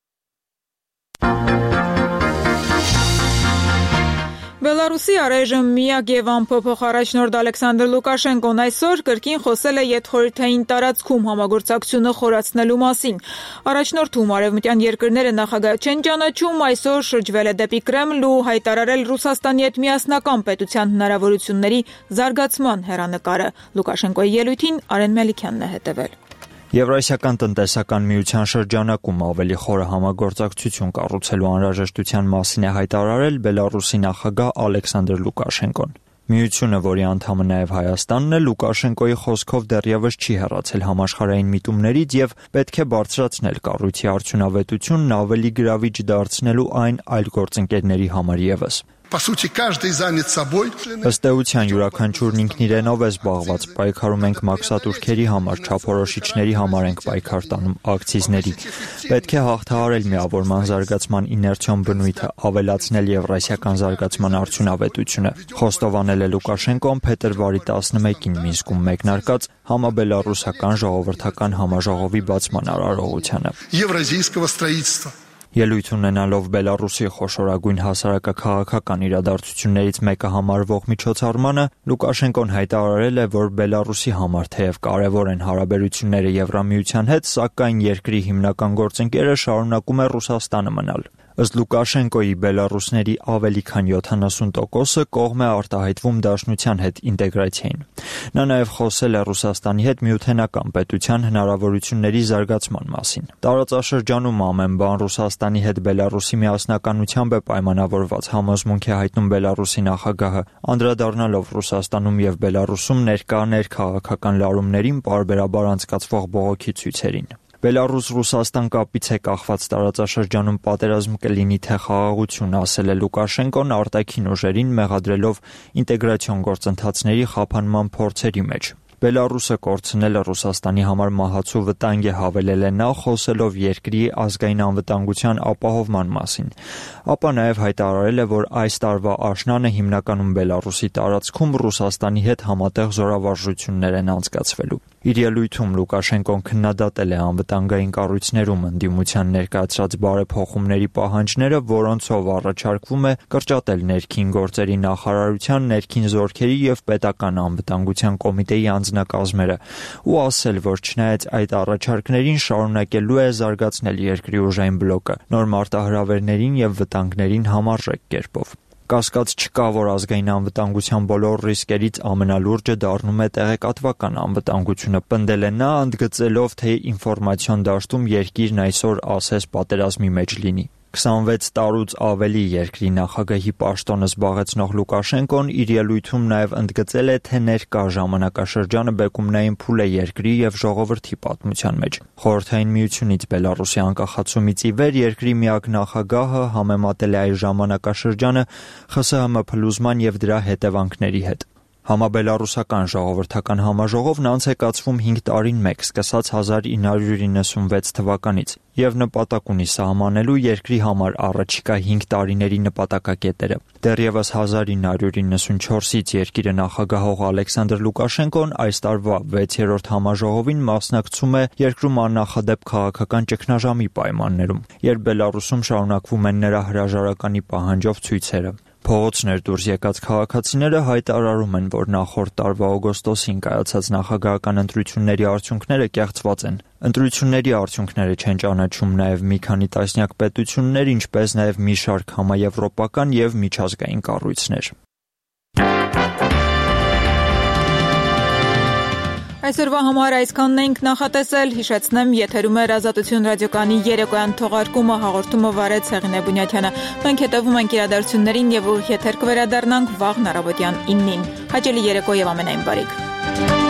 Բելարուսի առայժմ միակ եւ անփոփոխ առաջնորդ Ալեքսանդր Լուկաշենկոն այսօր կրկին խոսել է յետխորհրդային տարածքում համագործակցությունը խորացնելու մասին։ Առաջնորդում արևմտյան երկրները նախագահ չեն ճանաչում, այսօր շրջվել է դեպի Կրեմլ ու հայտարարել Ռուսաստանի հետ միասնական պետության հնարավորությունների զարգացման հեռանկարը։ Լուկաշենկոյի ելույթին Արեն Մելիքյանն է հետևել։
Եվրասիական տնտեսական միության շրջանակում ավելի խորը համագործակցություն կառուցելու անհրաժեշտության մասին է հայտարարել Բելարուսի նախագահ Ալեքսանդր Լուկաշենկոն։ Միությունը, որի անդամը նաև Հայաստանն է, Լուկաշենկոյի խոսքով դեռևս չի հեռացել համաշխարհային միտումներից եւ պետք է բարձրացնել կառույցի արդյունավետությունն ավելի գրավիչ դարձնելու այն այլ գործընկերների համար եւս։
По сути, каждый занят собой.
Ըստ էության յուրաքանչյուրն ինքն իրենով է զբաղված, պայքարում ենք մաքսատուրքերի համար, չափորոշիչների համար ենք պայքար տանում, ակցիզների։ Պետք է հաղթահարել միավորման զարգացման իներցիոն բնույթը, ավելացնել եվրասիական զարգացման արդյունավետությունը։ Խոստովանել է Լուկաշենկոն փետրվարի տասնմեկին Մինսկում մեկնարկած համաբելառուսական ժողովրդական համաժողովի բացման արարողությանը։
Եվրազիյского строительства.
Ելույթ ունենալով Բելարուսի խոշորագույն հասարակաքաղաքական իրադարձություններից մեկը համարվող միջոցառմանը, Լուկաշենկոն հայտարարել է, որ Բելարուսի համար թեև կարևոր են հարաբերությունները Եվրամիության հետ, սակայն երկրի հիմնական գործընկերը շարունակում է Ռուսաստանը մնալ։ Ըստ Լուկաշենկոյի բելարուսների ավելի քան յոթանասուն տոկոսը կողմ է արտահայտվում դաշնության հետ ինտեգրացիային։ Նա նաև խոսել է Ռուսաստանի հետ միութենական պետության հնարավորությունների զարգացման մասին։ Տարածաշրջանում ամեն բան Ռուսաստանի հետ Բելարուսի միասնականությամբ է պայմանավորված, համոզմունք է հայտնում Բելարուսի նախագահը, անդրադառնալով Ռուսաստանում եւ Բելարուսում ներկա ներքաղաքական լարումներին պարբերաբար անցկացվող բողոքի ցույցերին։ Բելարուս-Ռուսաստան կապից է կախված տարածաշրջանում պատերազմ կլինի թե խաղաղություն, ասել է Լուկաշենկոն արտաքին ուժերին մեղադրելով ինտեգրացիոն գործընթացների խափանման փորձերի մեջ։ Բելարուսը կորցնել է Ռուսաստանի համար մահացու վտանգ է հավելել է նա, խոսելով երկրի ազգային անվտանգության ապահովման մասին։ Ապա նաև հայտարարել է, որ այս տարվա աշնանը հիմնականում Բելարուսի տարածքում Ռուսաստանի հետ համատեղ զորավարժություններ են անցկացվելու։ Իր ելույթում Լուկաշենկոն քննադատել է անվտանգային կառույցներում ընդդիմության ներկայացրած բարեփոխումների պահանջները, որոնցով առաջարկվում է կրճատել ներքին գործերի նախարարության, ներքին զորքերի եւ պետական անվտանգության կոմիտեի անձնակազմերը ու ասել, որ չնայած այդ առաջարկներին շարունակելու է զարգացնել երկրի ուժային բլոկը նոր մարտահրավերներին եւ վտանգներին համարժեք կերպով։ Կասկած չկա, որ ազգային անվտանգության բոլոր ռիսկերից ամենալուրջը դառնում է տեղեկատվական անվտանգությունը, պնդել է նա, ընդգծելով, թե ինֆորմացիոն դաշտում երկիրն այսօր ասես պատերազմի մեջ լինի։ քսանվեց տարուց ավելի երկրի նախագահի պաշտոնը զբաղեցնող Լուկաշենկոն իր ելույթում նաև ընդգծել է, թե ներկա ժամանակաշրջանը բեկումնային փուլ է երկրի եւ ժողովրդի պատմության մեջ։ Խորհրդային Միությունից Բելարուսի անկախացումից ի վեր երկրի միակ նախագահը համեմատել է այս ժամանակաշրջանը Խ ՍՀՄ փլուզման եւ դրա հետևանքների հետ։ Համաբելարուսական ժողովրդական համաժողովն անց է կացվում հինգ տարին մեկ, սկսած հազար ինը հարյուր իննսունվեց թվականից, եւ նպատակ ունի սահմանելու երկրի համար առաջիկա հինգ տարիների նպատակակետերը։ Դեռևս հազար ինը հարյուր իննսունչորսից երկիրը նախագահող Ալեքսանդր Լուկաշենկոն այս տարվա վեցերորդ համաժողովին մասնակցում է երկրում աննախադեպ քաղաքական ճգնաժամի պայմաններում, երբ Բելարուսում շարունակվում են նրա հրաժարականի պահանջով ցույցերը։ Փողոցներ դուրս եկած քաղաքացիները հայտարարում են, որ նախորդ տարվա օգոստոսին կայացած նախագահական ընտրությունների արդյունքները կեղծված են։ Ընտրությունների արդյունքները չեն ճանաչում նաև մի քանի տասնյակ պետություններ, ինչպես նաև մի շարք համաեվրոպական եւ միջազգային կառույցներ։
Այսօրվա համար այսքանն ենք նախատեսել, հիշեցնեմ, եթերում է Ազատություն ռադիոկայանի երեկոյան թողարկումը, հաղորդումը վարեց Հեղինե Բունյաթյանը։ Մենք հետևում ենք իրադարձություններին եւ ուղիղ եթեր կվերադառնանք վաղ առավոտյան իննին։ Հաճելի երեկո եւ ամենայն բարիք։